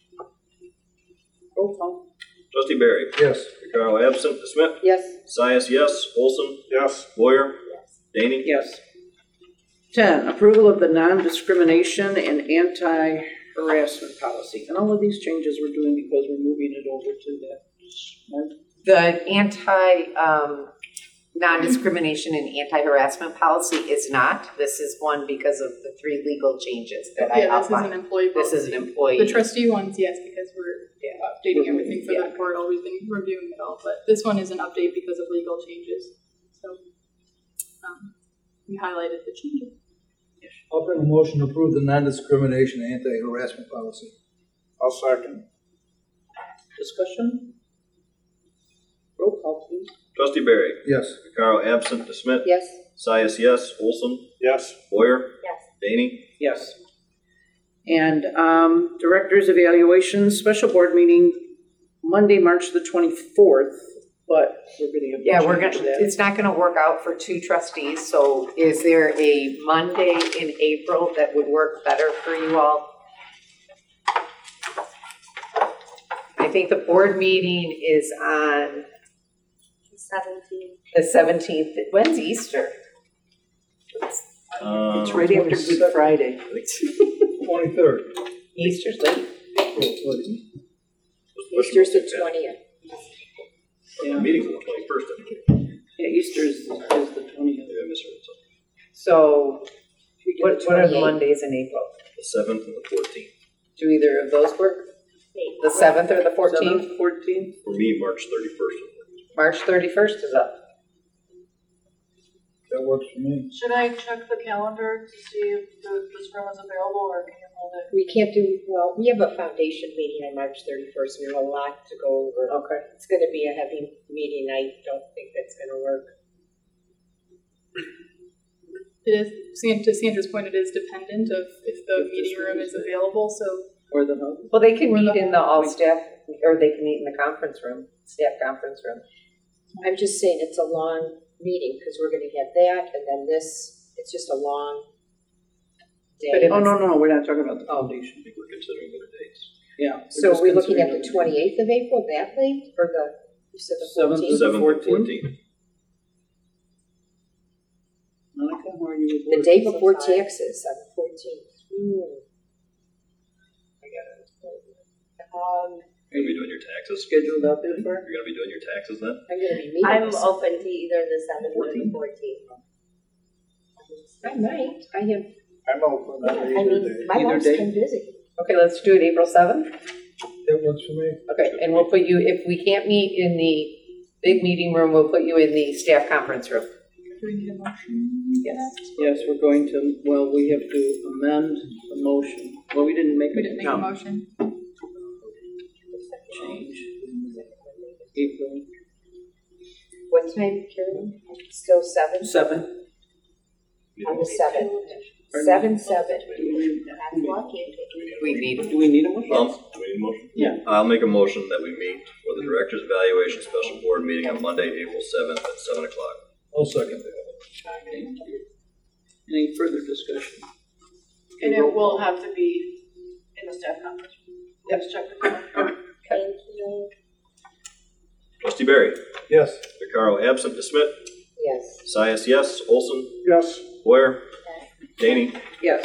Roll call. Trustee Barry. Yes. Picaro absent. Smith. Yes. Sias, yes. Olson. Yes. Boyer. Daney. Yes. Ten, approval of the non-discrimination and anti-harassment policy. And all of these changes we're doing because we're moving it over to that. The anti, um, non-discrimination and anti-harassment policy is not. This is one because of the three legal changes that I Yeah, this is an outlined. employee This policy. is an employee. The trustee ones, yes, because we're updating everything for the portal, we've been reviewing it all, but this one is an update because of legal changes. So, um, we highlighted the changes. I'll bring a motion to approve the non-discrimination and anti-harassment policy. I'll second. Discussion? Roll call, please. Trustee Barry. Yes. Picaro absent. Smith. Yes. Sias, yes. Olson. Yes. Boyer. Yes. Daney. Yes. And um, Director's Evaluation, special board meeting Monday, March the twenty-fourth, but we're going to have to Yeah, we're change gonna, that. it's not gonna work out for two trustees, so is there a Monday in April that would work better for you all? I think the board meeting is on Seventeen. the seventeenth. When's Easter? Um, It's right after Good Friday. Twenty-third. Easter's late. Easter's the twentieth. Yeah, Meeting's on the twenty-first. yeah, Easter is, is the twentieth. Maybe I misheard something. So what, what are the twenty-eighth. Mondays in April? The seventh and the fourteenth. Do either of those work? The seventh or the fourteenth? Fourteenth? For me, March thirty-first. March thirty-first is up. That works for me. Should I check the calendar to see if the, this room is available, or can you hold it? We can't do, well, we have a foundation meeting on March thirty-first, we have a lot to go over. Okay. It's gonna be a heavy meeting, I don't think that's gonna work. It is, San- to Sandra's point, it is dependent of if the meeting room is available, so Or the hub? Well, they can Or meet the- in the all staff, or they can meet in the conference room, staff conference room. I'm just saying it's a long meeting, because we're gonna have that, and then this, it's just a long But day. if- Oh, no, no, we're not talking about the foundation. I think we're considering better dates. Yeah. So just are we looking at considering the twenty-eighth of April, that late, or the, you said the Seventh. fourteenth? Seventh and fourteenth? fourteenth. Monica, how are you with The work? day before taxes, on the fourteenth. Hmm. I got it. Um, You're gonna be doing your taxes? Scheduled out there for? You're gonna be doing your taxes then? I'm gonna be meeting. I'm this- open to either the seventh or the fourteenth. I might, I have, I'm open on I either mean, day. my Either mom's day. been busy. Okay, let's do it April seventh. That works for me. Okay, and we'll put you, if we can't meet in the big meeting room, we'll put you in the staff conference room. do we need a motion? Yes. Yes, we're going to, well, we have to amend the motion. Well, we didn't make We a didn't make a no, motion. change. April. What what time, Karen? Still seven? Seven. On the seventh. Seven, seven. That's lucky. We need, Do we need a motion? Um, do we need a motion? Yeah. I'll make a motion that we meet for the Director's Evaluation Special Board meeting on Monday, April seventh at seven o'clock. I'll second that. Thank you. Any further discussion? And it will have to be in the staff conference. Let's check the calendar. Thank you. Trustee Barry. Yes. Picaro absent. DeSmit. Yes. Sias, yes. Olson. Yes. Boyer. Daney. Yes.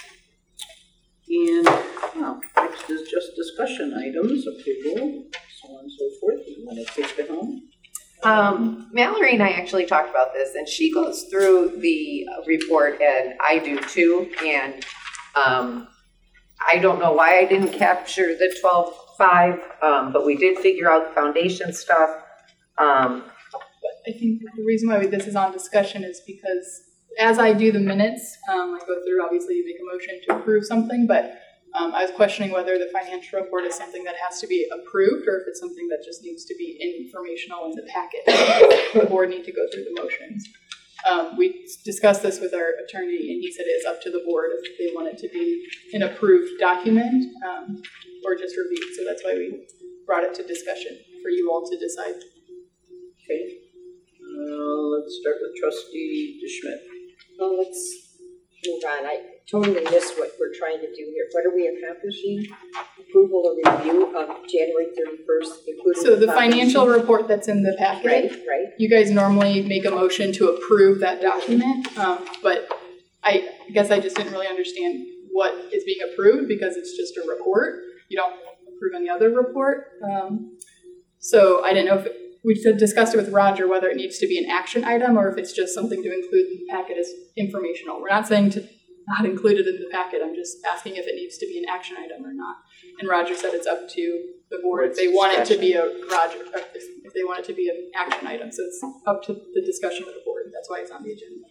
And, well, next is just discussion items, approval, so on and so forth. You want to take it home? Um, Mallory and I actually talked about this, and she goes through the report, and I do too. And um, I don't know why I didn't capture the twelve five, um, but we did figure out the foundation stuff. Um, I think the reason why this is on discussion is because as I do the minutes, um, I go through, obviously you make a motion to approve something, but um, I was questioning whether the financial report is something that has to be approved or if it's something that just needs to be informational in the packet. The board need to go through the motions. Um, we discussed this with our attorney, and he said it's up to the board if they want it to be an approved document um, or just reviewed. So that's why we brought it to discussion for you all to decide. Okay. Uh, let's start with Trustee DeSmit. Well, let's move on. I totally missed what we're trying to do here. What are we accomplishing? Approval or review of January thirty-first, including So the financial report that's in the packet. Right, right. You guys normally make a motion to approve that document, um, but I guess I just didn't really understand what is being approved because it's just a report. You don't approve any other report. Um, so I didn't know if it, we discussed it with Roger whether it needs to be an action item or if it's just something to include in the packet as informational. We're not saying to not include it in the packet. I'm just asking if it needs to be an action item or not. And Roger said it's up to the board if they want it to be a Roger, if they want it to be an action item. So it's up to the discussion of the board. That's why it's on the agenda.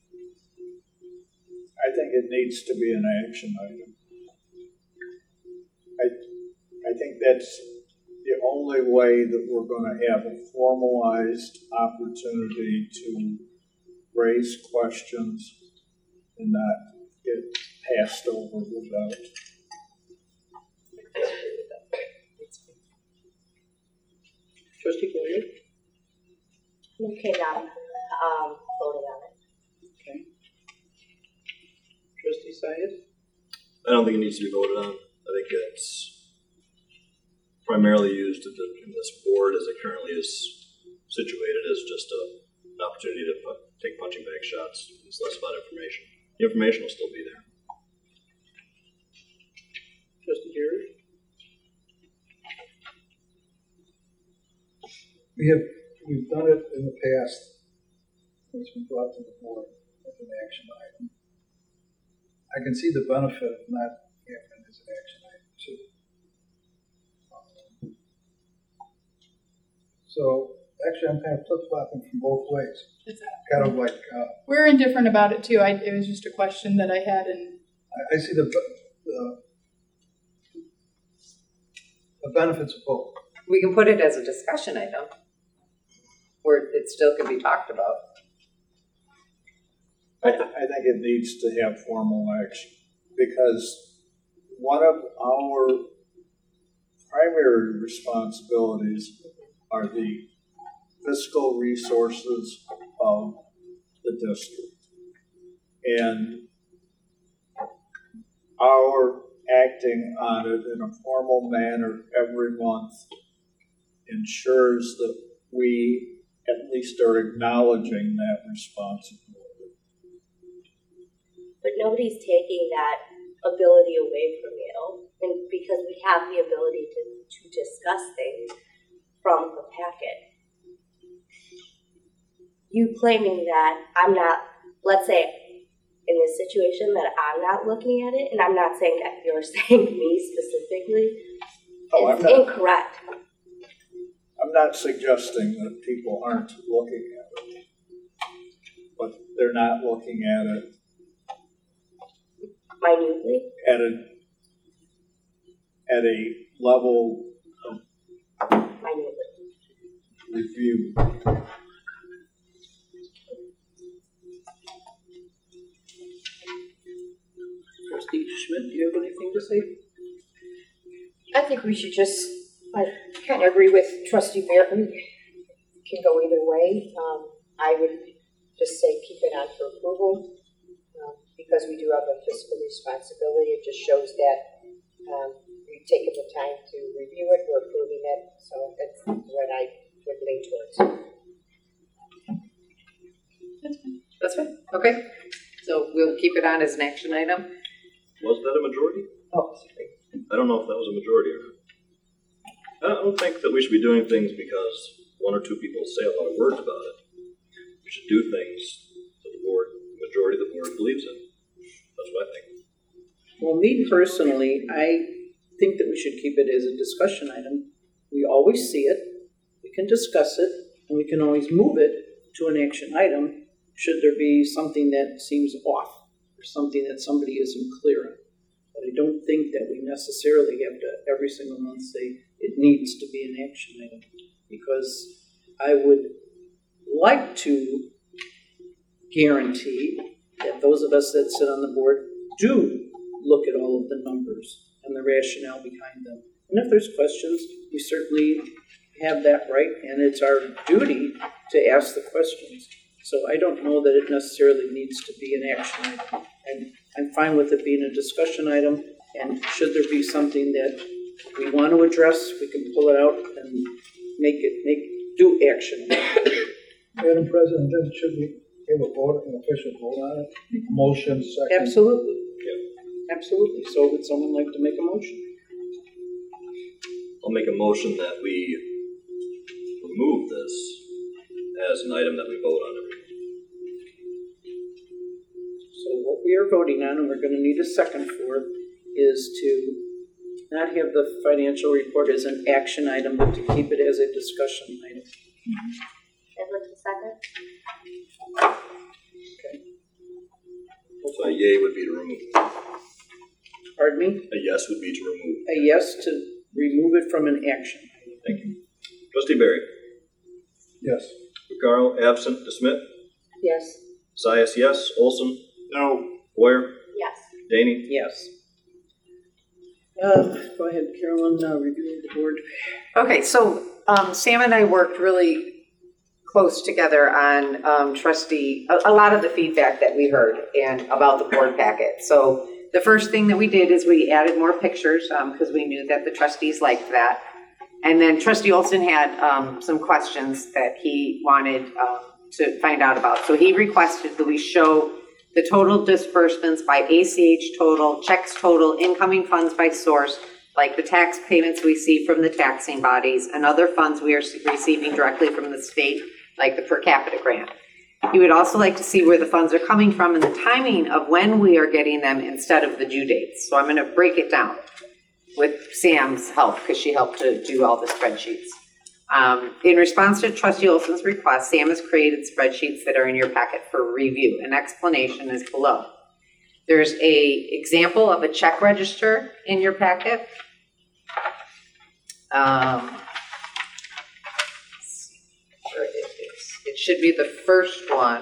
I think it needs to be an action item. I, I think that's the only way that we're going to have a formalized opportunity to raise questions and not get passed over without. Trustee Boyer? Okay, now, um, voting on it. Okay. Trustee Syed? I don't think it needs to be voted on. I think it's primarily used in, the, in this board as it currently is situated as just a, an opportunity to put, take punching bag shots. It's less about information. The information will still be there. Trustee Garrett? We have, we've done it in the past. It's been brought to the board as an action item. I can see the benefit of not having it as an action item too. Um, So actually, I'm kind of flip-flopping from both ways. It's Kind of like, uh, We're indifferent about it too. I, it was just a question that I had, and I, I see the, the, the benefits of both. we can put it as a discussion item, where it still can be talked about. I, th- I think it needs to have formal action because one of our primary responsibilities are the fiscal resources of the district. And our acting on it in a formal manner every month ensures that we at least are acknowledging that responsibility. But nobody's taking that ability away from you, and because we have the ability to, to discuss things from the packet. You claiming that I'm not, let's say, in this situation that I'm not looking at it, and I'm not saying that you're saying me specifically, Oh, it's I'm not, incorrect. I'm not suggesting that people aren't looking at it, but they're not looking at it Minutely. at a at a level of Minutely. review. Schmidt, do you have anything to say? I think we should just, I kind of agree with trustee Barton. Can go either way. Um, I would just say keep it on for approval, um, because we do have a fiscal responsibility. It just shows that um, we've taken the time to review it, we're approving it, so that's what I would lean towards. That's fine. Okay. So we'll keep it on as an action item. Was that a majority? Oh, sorry. I don't know if that was a majority or not. I don't think that we should be doing things because one or two people say a lot of words about it. We should do things that the board, the majority of the board believes in. That's what I think. Well, me personally, I think that we should keep it as a discussion item. We always see it, we can discuss it, and we can always move it to an action item should there be something that seems off or something that somebody isn't clear on. But I don't think that we necessarily have to every single month say it needs to be an action item, because I would like to guarantee that those of us that sit on the board do look at all of the numbers and the rationale behind them. And if there's questions, we certainly have that right, and it's our duty to ask the questions. So I don't know that it necessarily needs to be an action item. And I'm fine with it being a discussion item, and should there be something that we want to address, we can pull it out and make it, make, do action. Madam President, then should we have a vote, an official vote on it? Motion, second? Absolutely. Yeah. Absolutely. So would someone like to make a motion? I'll make a motion that we remove this as an item that we vote on every month. So what we are voting on, and we're going to need a second for, is to not have the financial report as an action item, but to keep it as a discussion item. Edward, second? Okay. So a yay would be to remove. Pardon me? A yes would be to remove. A yes to remove it from an action item. Thank you. Trustee Barry. Yes. Vaccaro, absent. DeSmit. Yes. Zias, yes. Olson. No. Boyer. Yes. Daney. Yes. Uh, go ahead, Carolyn, uh, review the board. Okay, so um, Sam and I worked really close together on um, trustee, a, a lot of the feedback that we heard and about the board packet. So the first thing that we did is we added more pictures because um, we knew that the trustees liked that. And then trustee Olson had um, some questions that he wanted um, to find out about. So he requested that we show the total disbursements by A C H total, checks total, incoming funds by source, like the tax payments we see from the taxing bodies and other funds we are receiving directly from the state, like the per capita grant. You would also like to see where the funds are coming from and the timing of when we are getting them instead of the due dates. So I'm going to break it down with Sam's help because she helped to do all the spreadsheets. Um, in response to Trustee Olson's request, Sam has created spreadsheets that are in your packet for review. An explanation is below. There's a example of a check register in your packet. Um, let's see where it is. It should be the first one.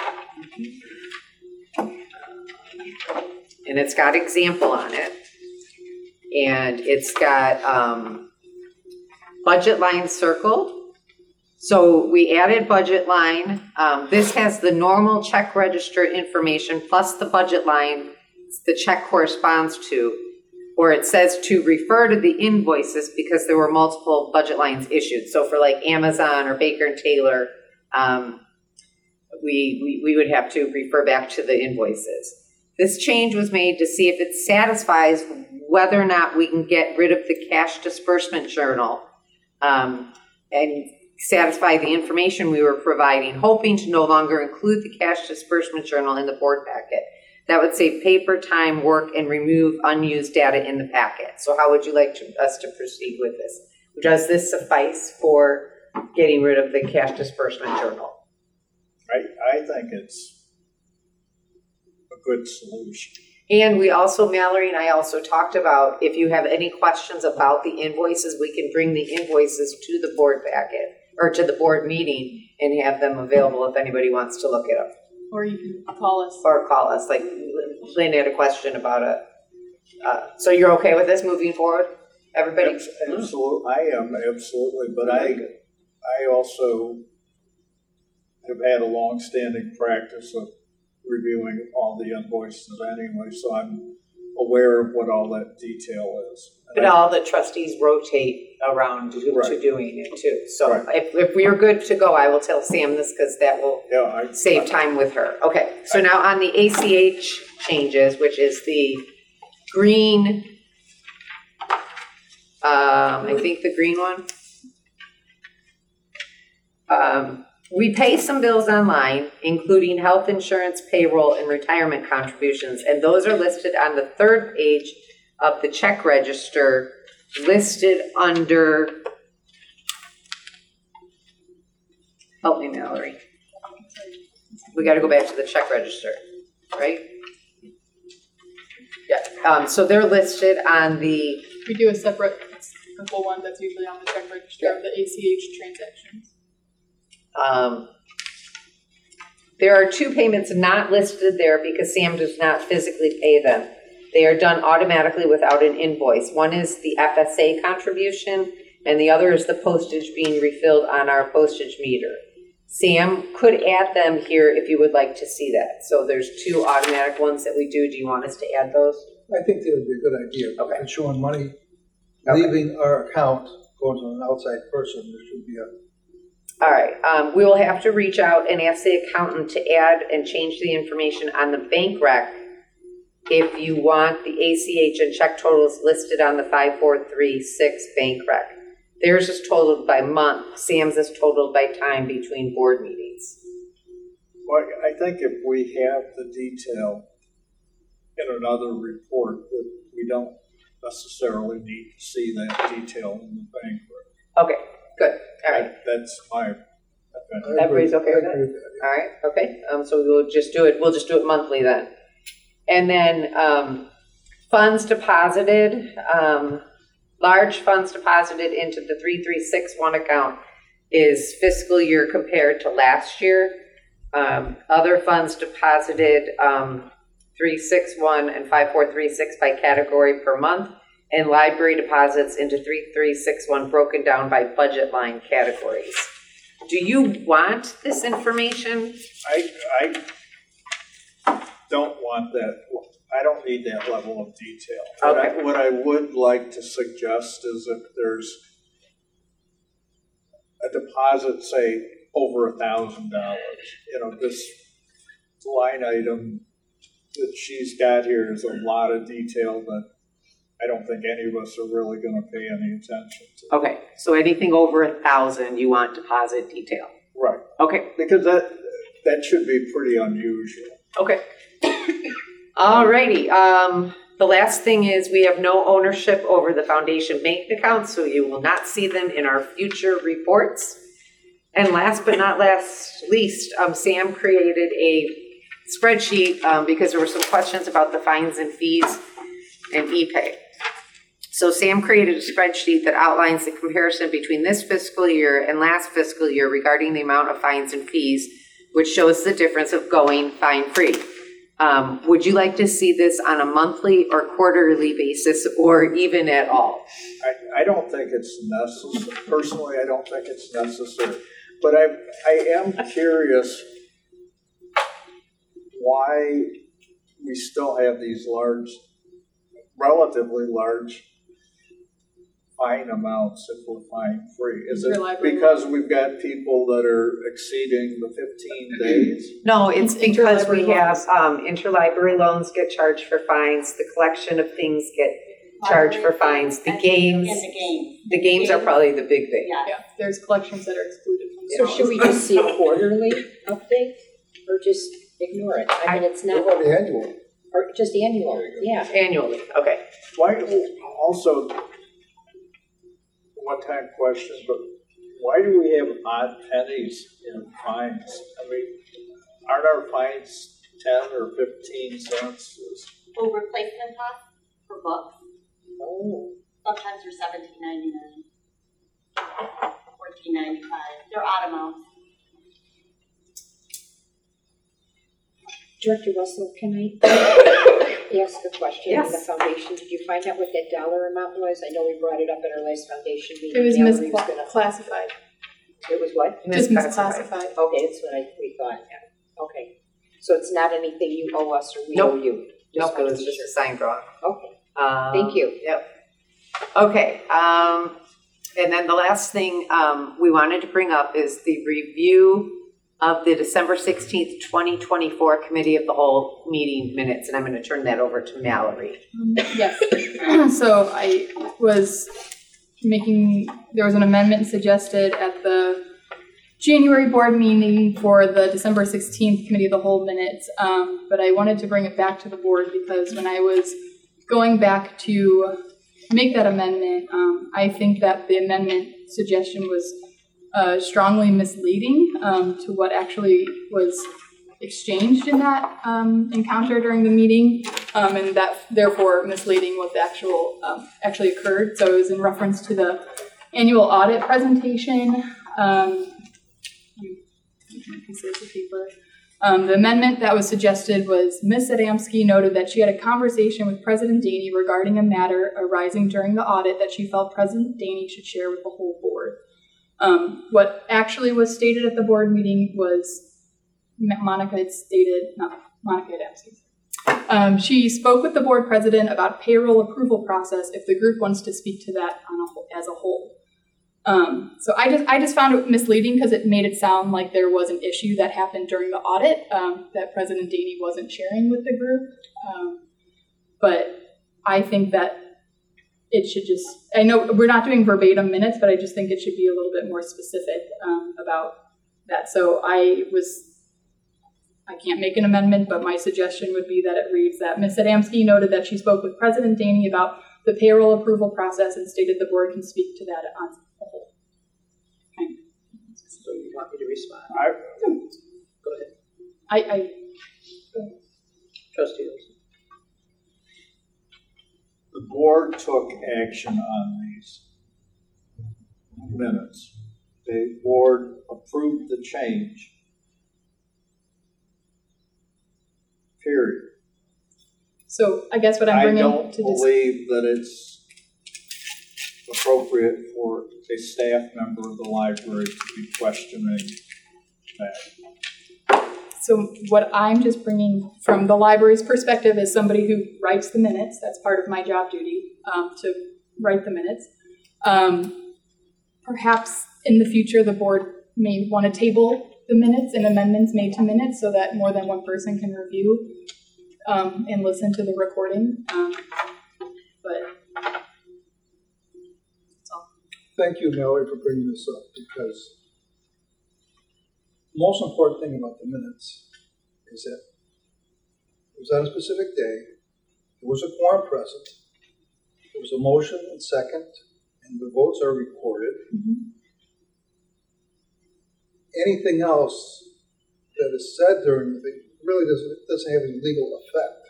And it's got example on it. And it's got um, budget line circled. So we added budget line. Um, this has the normal check register information plus the budget line the check corresponds to, or it says to refer to the invoices because there were multiple budget lines issued. So for like Amazon or Baker and Taylor, um, we, we, we would have to refer back to the invoices. This change was made to see if it satisfies whether or not we can get rid of the cash disbursement journal um, and satisfy the information we were providing, hoping to no longer include the cash disbursement journal in the board packet. That would save paper, time, work, and remove unused data in the packet. So how would you like to, us to proceed with this? Does this suffice for getting rid of the cash disbursement journal? I, I think it's a good solution. And we also, Mallory and I also talked about if you have any questions about the invoices, we can bring the invoices to the board packet or to the board meeting and have them available if anybody wants to look at them. Or you can call us. Or call us, like Lynn had a question about a Uh, so you're okay with this moving forward? Everybody? Absolutely, I am, absolutely, but I, I also have had a long-standing practice of reviewing all the invoices anyway, so I'm aware of what all that detail is. But all the trustees rotate around to, Right. to doing it too. So Right. if, if we are good to go, I will tell Sam this because that will Yeah, I. save time with her. Okay, so now on the A C H changes, which is the green, um, I think the green one. Um, we pay some bills online, including health insurance, payroll, and retirement contributions, and those are listed on the third page of the check register, listed under, help me, Mallory. We gotta go back to the check register, right? Yeah, um, so they're listed on the, We do a separate, a full one that's usually on the check register of the A C H transactions. um, there are two payments not listed there because Sam does not physically pay them. They are done automatically without an invoice. One is the F S A contribution, and the other is the postage being refilled on our postage meter. Sam could add them here if you would like to see that. So there's two automatic ones that we do. Do you want us to add those? I think that would be a good idea. Okay. And showing money Okay. leaving our account, going to an outside person, there should be a, All right, um, we will have to reach out and ask the accountant to add and change the information on the bank rec if you want the A C H and check totals listed on the five four three six bank rec. Theirs is totaled by month, Sam's is totaled by time between board meetings. Well, I think if we have the detail in another report, that we don't necessarily need to see that detail in the bank record. Okay, good, all right. That's my opinion. I Everybody's agree- okay with I that? agree with that. All right, okay, um, so we'll just do it, we'll just do it monthly then. And then, um, funds deposited, um, large funds deposited into the three three six one account is fiscal year compared to last year. Um, other funds deposited, um, three six one and five four three six by category per month, and library deposits into three three six one broken down by budget line categories. Do you want this information? I, I don't want that, I don't need that level of detail. What I- Okay. What I would like to suggest is if there's a deposit, say, over a thousand dollars, you know, this line item that she's got here is a lot of detail that I don't think any of us are really gonna pay any attention to. Okay, so anything over a thousand, you want deposit detail? Right, Okay, because that, that should be pretty unusual. okay. Alrighty, um, the last thing is we have no ownership over the foundation bank accounts, so you will not see them in our future reports. And last but not last least, um, Sam created a spreadsheet, um, because there were some questions about the fines and fees and e-pay. So Sam created a spreadsheet that outlines the comparison between this fiscal year and last fiscal year regarding the amount of fines and fees, which shows the difference of going fine-free. Um, would you like to see this on a monthly or quarterly basis, or even at all? I, I don't think it's necessary, personally, I don't think it's necessary. But I, I am curious why we still have these large, relatively large fine amounts if we're fine free. Is it Interlibrary because we've got people that are exceeding the fifteen days? No, it's It's because we interlibrary have, um, interlibrary loans get charged for fines, the collection of things get charged for fines, the games, And the game, the games are probably the big thing. yeah. Yeah, there's collections that are excluded from the. So should we just see a quarterly update or just ignore it? I mean, it's What not, about the annual? or just annual, yeah. Annually, okay. Why, also, one-time question, but why do we have odd pennies in fines? I mean, aren't our fines ten or fifteen cents? Well, replacement costs for books, Oh. sometimes they're seventeen ninety-nine, fourteen ninety-five, they're odd amounts. Director Russell, can I ask a question on the Yes. foundation? Did you find out what that dollar amount was? I know we brought it up at our last foundation meeting. It was Mallory gonna- misclassified, It was what? just Misclassified. misclassified. Okay, that's what I, we thought. Okay. So it's not anything you owe us or we Nope. owe you? Nope, it wanted was to be just sure. a sign drawing. Okay, Um, thank you. Yep. Okay, um, and then the last thing, um, we wanted to bring up is the review of the December sixteenth, twenty twenty-four Committee of the Whole meeting minutes, and I'm gonna turn that over to Mallory. Um, Yes. So I was making, there was an amendment suggested at the January board meeting for the December sixteenth Committee of the Whole minutes, um, but I wanted to bring it back to the board because when I was going back to make that amendment, um, I think that the amendment suggestion was uh, strongly misleading um, to what actually was exchanged in that um, encounter during the meeting, um, and that therefore misleading what the actual um, actually occurred. So it was in reference to the annual audit presentation. Um, pieces of paper. Um, the amendment that was suggested was Miz Adamski noted that she had a conversation with President Daney regarding a matter arising during the audit that she felt President Daney should share with the whole board. Um, what actually was stated at the board meeting was Monica had stated, not Monica Adamski. Um, she spoke with the board president about payroll approval process if the group wants to speak to that on a whole, as a whole. Um, so I just I just found it misleading because it made it sound like there was an issue that happened during the audit um, that President Daney wasn't sharing with the group. Um, but I think that it should just, I know we're not doing verbatim minutes, but I just think it should be a little bit more specific um, about that. So I was, I can't make an amendment, but my suggestion would be that it reads that Miz Adamski noted that she spoke with President Daney about the payroll approval process and stated the board can speak to that on the whole. Okay. So you want me to respond? I, Go ahead. I, I go ahead. Trustee Olson. the board took action on these minutes. The board approved the change. Period. So I guess what I'm I bringing don't to dis- believe that it's appropriate for a staff member of the library to be questioning that. So what I'm just bringing from the library's perspective as somebody who writes the minutes, that's part of my job duty, um, to write the minutes. Um, perhaps in the future, the board may want to table the minutes and amendments made to minutes so that more than one person can review um, and listen to the recording. Um, but that's all. Thank you, Mallory, for bringing this up, because the most important thing about the minutes is that it was on a specific day, there was a quorum present, there was a motion and second, and the votes are recorded. Mm-hmm. Anything else that is said during the thing really doesn't, doesn't have any legal effect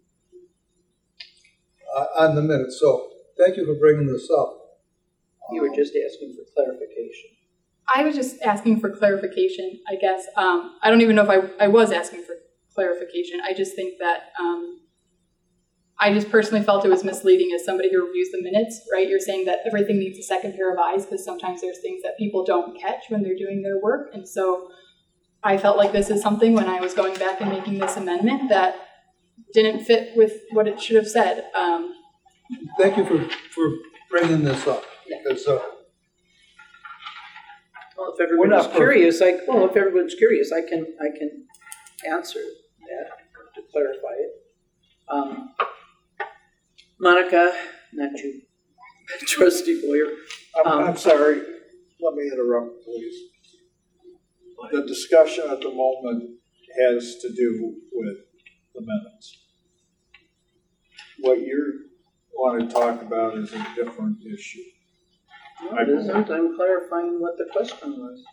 uh, on the minutes. So thank you for bringing this up. You were just asking for clarification. I was just asking for clarification, I guess. Um, I don't even know if I, I was asking for clarification. I just think that um, I just personally felt it was misleading as somebody who reviews the minutes, right? You're saying that everything needs a second pair of eyes because sometimes there's things that people don't catch when they're doing their work. And so I felt like this is something when I was going back and making this amendment that didn't fit with what it should have said. Um, Thank you for, for bringing this up, because uh, Well, if We're everyone's not perfect. curious, I, well, if everyone's curious, I can, I can answer that to clarify it. Um, Monica, not you, Trustee Boyer. I'm, Um, I'm sorry, let me interrupt, please. The discussion at the moment has to do with the minutes. What you want to talk about is a different issue. No, it isn't. I'm clarifying what the question was.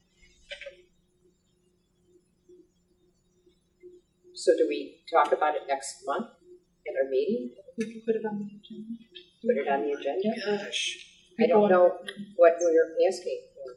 So do we talk about it next month at our meeting? we can put it on the agenda. Put it on the agenda? Gosh. I don't know what we're asking for.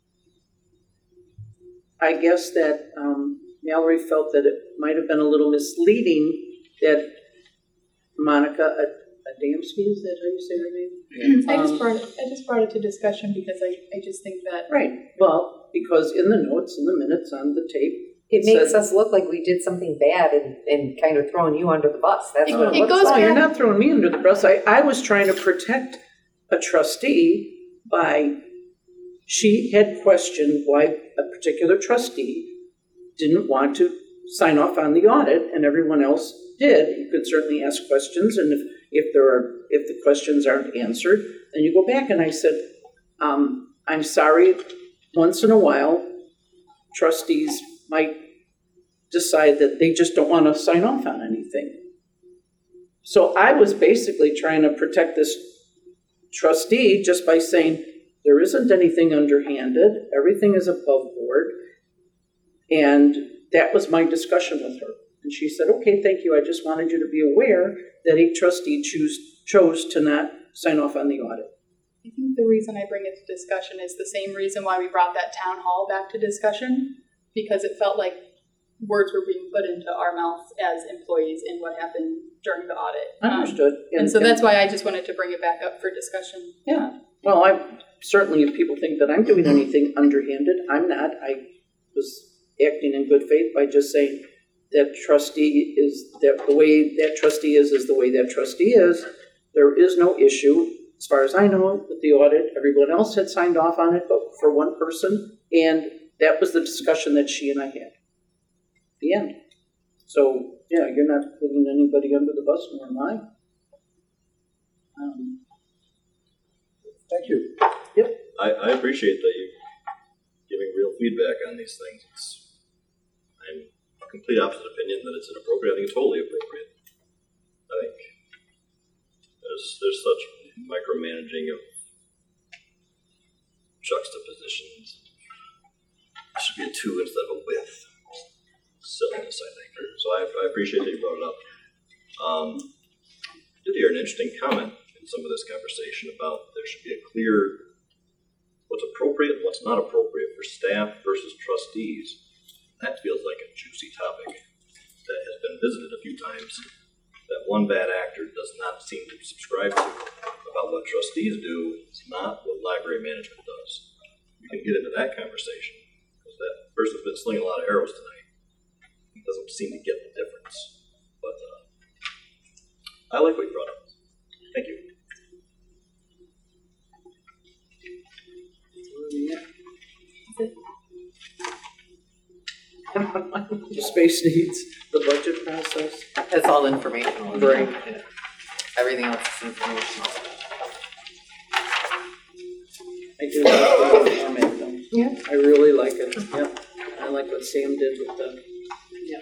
I guess that um, Mallory felt that it might have been a little misleading that Monica Adamski, is that how you say her name? I just Um, brought it, I just brought it to discussion because I, I just think that Right, well, because in the notes, in the minutes, on the tape, It It makes said- us look like we did something bad and, and kind of throwing you under the bus. That's It- what it it looks goes like. oh, you're back- not throwing me under the bus. I, I was trying to protect a trustee by, she had questioned why a particular trustee didn't want to sign off on the audit and everyone else did. You could certainly ask questions, and if, if there are, if the questions aren't answered, then you go back. And I said, um, I'm sorry, once in a while, trustees might decide that they just don't want to sign off on anything. So I was basically trying to protect this trustee just by saying, there isn't anything underhanded, everything is above board. And that was my discussion with her. And she said, okay, thank you, I just wanted you to be aware that a trustee choose, chose to not sign off on the audit. I think the reason I bring it to discussion is the same reason why we brought that town hall back to discussion, because it felt like words were being put into our mouths as employees in what happened during the audit. Um, Understood. and so that's why I just wanted to bring it back up for discussion. Yeah, well, I, certainly if people think that I'm doing anything underhanded, I'm not. I was acting in good faith by just saying that trustee is, that the way that trustee is, is the way that trustee is. There is no issue, as far as I know, with the audit. Everyone else had signed off on it, but for one person, and that was the discussion that she and I had. The end. So, yeah, you're not putting anybody under the bus, nor am I. Um, Thank you. I, I appreciate that you're giving real feedback on these things. It's, I'm a complete opposite opinion that it's inappropriate. I think it's totally appropriate. I think there's there's such micromanaging of juxtapositions. It should be a two instead of a with. Silliness, I think. So I, I appreciate that you brought it up. Um, I did hear an interesting comment in some of this conversation about there should be a clear what's appropriate and what's not appropriate for staff versus trustees. That feels like a juicy topic that has been visited a few times that one bad actor does not seem to subscribe to about what trustees do is not what library management does. We can get into that conversation because that person's been slinging a lot of arrows tonight. He doesn't seem to get the difference. But uh, I like what you brought up. Thank you. Space needs, the budget process. That's all informational. Right. Yeah. Everything else is informational. I do like the format though. Yeah. I really like it, yeah. I like what Sam did with the, yeah.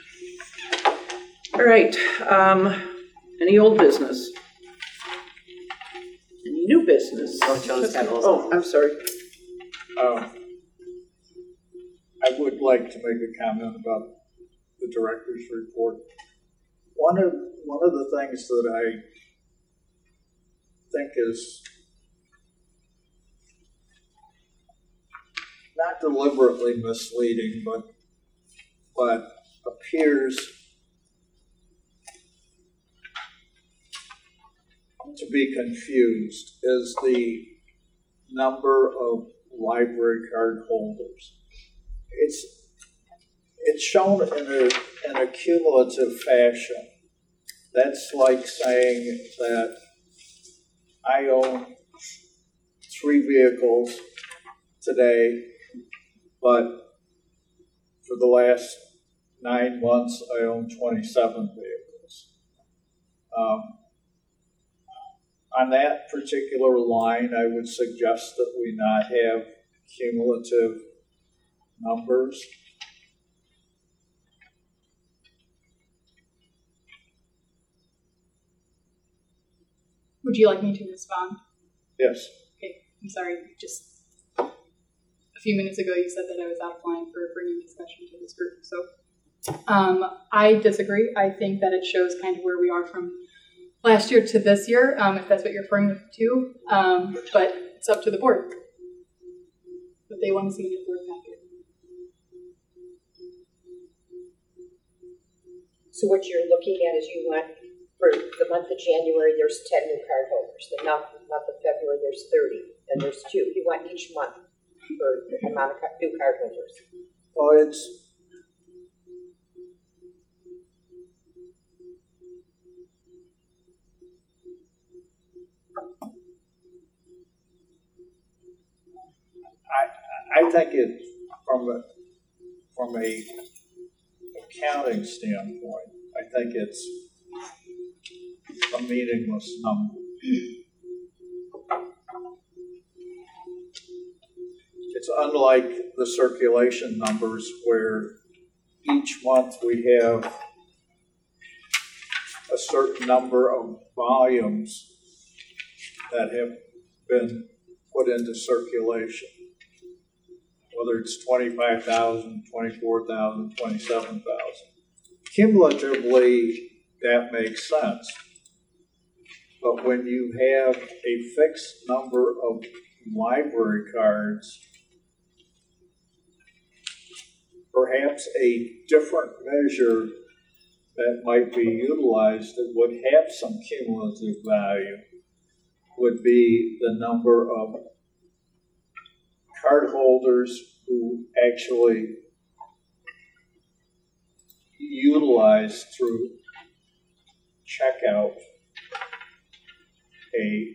All right, um, any old business? Any new business? Oh, Joe's got those. Oh, I'm sorry. Um, I would like to make a comment about the director's report. One of, one of the things that I think is not deliberately misleading, but, but appears to be confused is the number of library card holders. It's it's shown in a in a cumulative fashion. That's like saying that I own three vehicles today, but for the last nine months I own twenty-seven vehicles. Um, on that particular line, I would suggest that we not have cumulative numbers. Would you like me to respond? Yes. Okay, I'm sorry, just a few minutes ago you said that I was out of line for bringing discussion to this group. So um, I disagree. I think that it shows kind of where we are from last year to this year, um, if that's what you're referring to. Um, but it's up to the board. What they want to see in the board packet. So what you're looking at is you want for the month of January, there's ten new card holders. The month, month of February, there's thirty, then there's two. You want each month for the amount of ca- new card holders. Well, it's, I, I think it, from a, from a accounting standpoint, I think it's a meaningless number. It's unlike the circulation numbers where each month we have a certain number of volumes that have been put into circulation. Whether it's twenty-five thousand, twenty-four thousand, twenty-seven thousand. Cumulatively, that makes sense. But when you have a fixed number of library cards, perhaps a different measure that might be utilized that would have some cumulative value would be the number of card holders who actually utilize through checkout a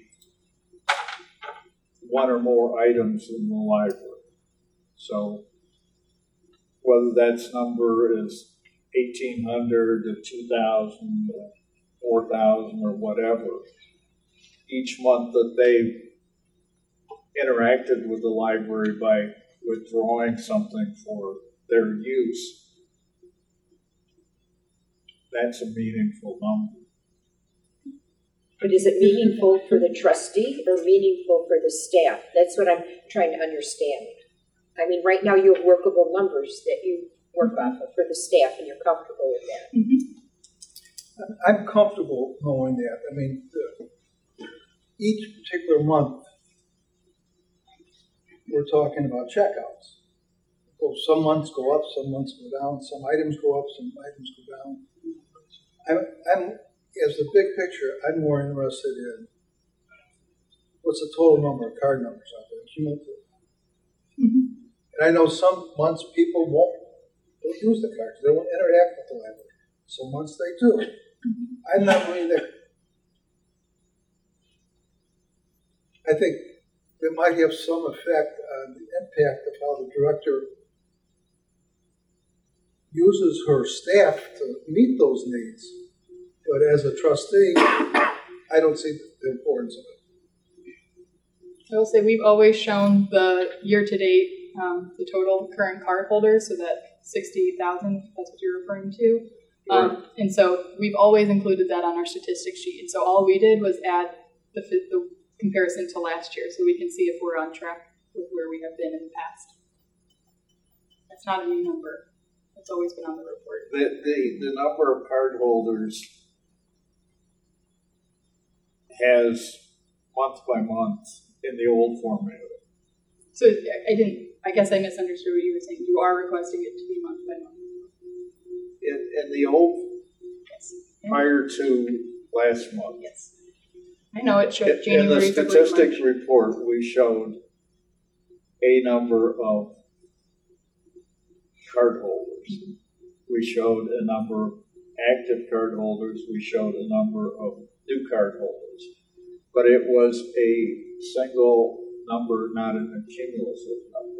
one or more items in the library. So whether that's number is eighteen hundred to two thousand or four thousand or whatever, each month that they've interacted with the library by withdrawing something for their use, that's a meaningful number. But is it meaningful for the trustee or meaningful for the staff? That's what I'm trying to understand. I mean, right now you have workable numbers that you work off of for the staff, and you're comfortable with that. Mm-hmm. I'm comfortable knowing that. I mean, uh, each particular month, we're talking about checkouts. So some months go up, some months go down, some items go up, some items go down. I'm, I'm, as the big picture, I'm more interested in what's the total number of card numbers out there, cumulative. Mm-hmm. And I know some months people won't don't use the cards, they won't interact with the library. Some months they do. Mm-hmm. I'm not really there. I think it might have some effect on the impact of how the director uses her staff to meet those needs. But as a trustee, I don't see the importance of it. I will say we've always shown the year-to-date, um, the total current card holders, so that sixty thousand, that's what you're referring to. Um, right. And so we've always included that on our statistics sheet. And so all we did was add the, the comparison to last year so we can see if we're on track with where we have been in the past. That's not a new number. It's always been on the report. The, the, the number of card holders has month by month in the old formula. So I didn't, I guess I misunderstood what you were saying. You are requesting it to be month by month. In, in the old, yes. Prior to last month. Yes. I know it showed in, January, in the February, statistics March. report, we showed a number of card holders. Mm-hmm. We showed a number of active card holders. We showed a number of new card holders. But it was a single number, not an accumulative number.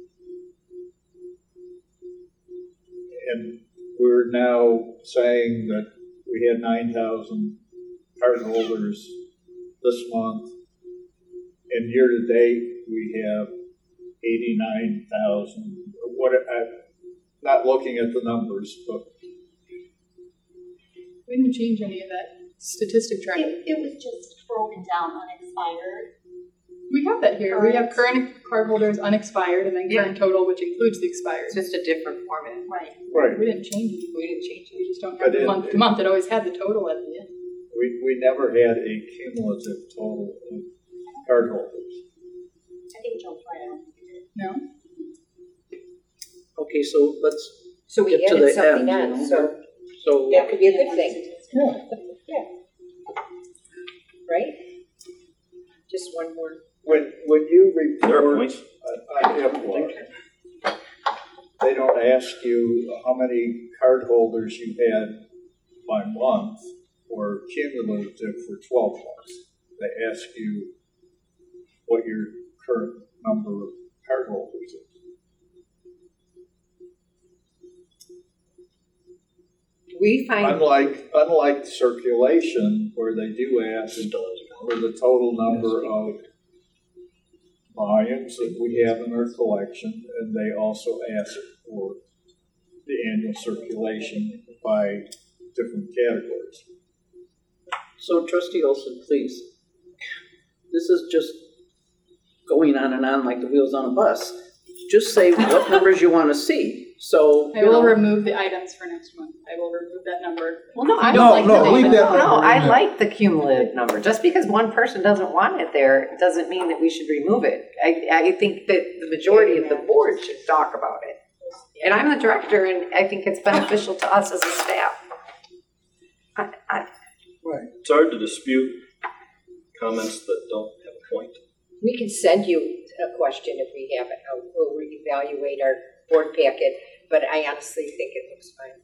And we're now saying that we had nine thousand card holders this month, and year to date we have eighty-nine thousand. What? I'm not looking at the numbers, but we didn't change any of that statistic chart. It, it was just broken down unexpired. We have that here. Current. We have current cardholders unexpired and then current yeah. total, which includes the expired. It's just a different format. Right. Right. We didn't change it. We didn't change it. We just don't have the month to month. It always had the total at the end. We, we never had a cumulative total of cardholders. I think Joe Brown did. No? Okay, so let's So we get to added the something end. on, You know? so So that could be a good thing. Yeah. Yeah. Just one more. When, when you There are report points. a- an input, they don't ask you how many cardholders you had by month or cumulative for twelve months. They ask you what your current number of cardholders is. We find, Unlike, unlike circulation, where they do ask for the total number of volumes that we have in our collection, and they also ask for the annual circulation by different categories. So trustee Olson, please. This is just going on and on like the wheels on a bus. Just say what numbers you want to see. So, I you will know, remove the items for next month. I will remove that number. well, no, I You don't don't like like the the leave data. that No, number I in there. like the cumulative number. Just because one person doesn't want it there doesn't mean that we should remove it. I, I think that the majority of the board should talk about it. And I'm the director, and I think it's beneficial to us as a staff. I, I, Right. It's hard to dispute comments that don't have a point. We can send you a question if we have it. Uh, We'll reevaluate our board packet, but I honestly think it looks fine.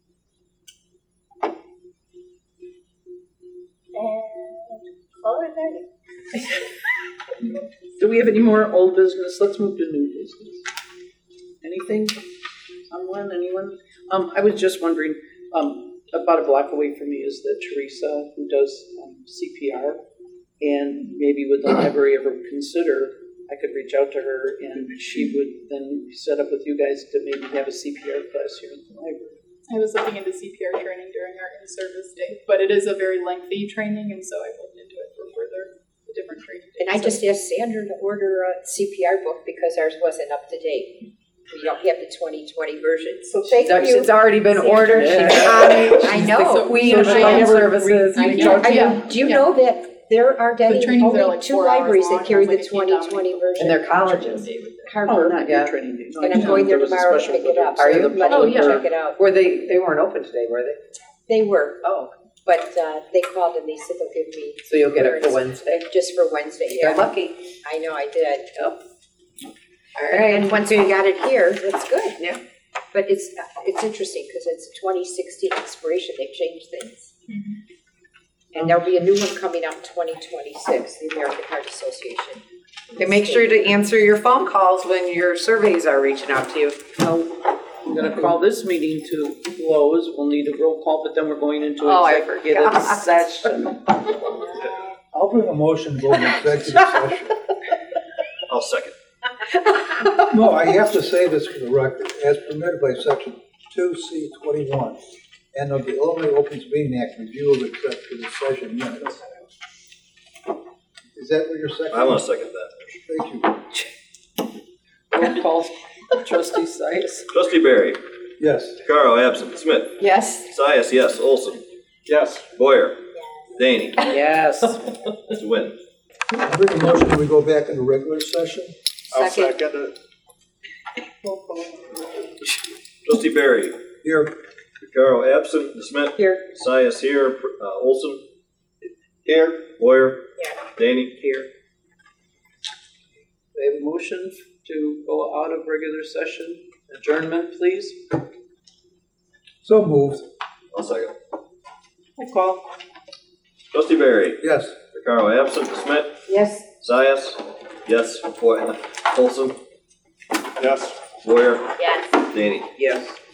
And call it a day. do we have any more old business? Let's move to new business. Anything? Someone? Anyone? Um, I was just wondering, um, about a block away from me is the Teresa who does um, C P R. And maybe would the library ever consider, I could reach out to her and she would then set up with you guys to maybe have a C P R class here in the library. I was looking into C P R training during our in-service day, but it is a very lengthy training, and so I looked into it for further, the different training. And I days. just asked Sandra to order a C P R book because ours wasn't up to date. We don't have the twenty twenty version, so thank it's, you. it's already been ordered. She's Yeah. on it. I She's know. the queen So of should I phone ever services. re- I reach know. out to you? I- Do you Yeah. know that there are The Denny, trainings are only like two four hours libraries long, that carry and the it's like a twenty twenty down- version? And they're colleges. Oh, Harvard. not Yeah. your training day. No, And I'm no, going there there was a tomorrow to special pick it up. Are so you? everybody Oh, can yeah. check it out. Were they, they weren't open today, were they? They were, Oh, but uh, they called and they said they'll give me so you'll get it for Wednesday. just for Wednesday. You're Yeah, lucky. I know, I did. All And right. once we got it here, that's good. Yeah. But it's it's interesting because it's a twenty sixteen expiration. They've changed things. And there'll be a new one coming out in twenty twenty-six, the American Heart Association. Okay, make sure to answer your phone calls when your surveys are reaching out to you. Well, I'm gonna call this meeting to close. We'll need a roll call, but then we're going into Oh, I executive forgot. session. I'll bring a motion to go into executive session. I'll second. No, I have to say this for the record, as permitted by section two C twenty-one and of the Illinois Opens Meeting Act, review of executive session minutes. Is that what you're saying? I want to second that. Thank you. Roll call, trustee Sykes. Trustee Barry. Yes. Caro, absent. Smith. Yes. Sias, yes. Olson. Yes. Boyer. Daney. Yes. Mister Wynn. I bring a motion, we go back into regular session? I'll Second. second it. Trustee Barry. Here. Caro, absent. Smith. Here. Sias here. Uh, Olson. Here. Boyer. Yeah. Daney. Here. We have a motion to go out of regular session. Adjournment, please. So moved. I'll second. Roll call. Trustee Barry. Yes. Caro, absent. Smith. Yes. Sias. Yes. Boy- Olson. Yes. Boyer. Yes. Daney. Yes.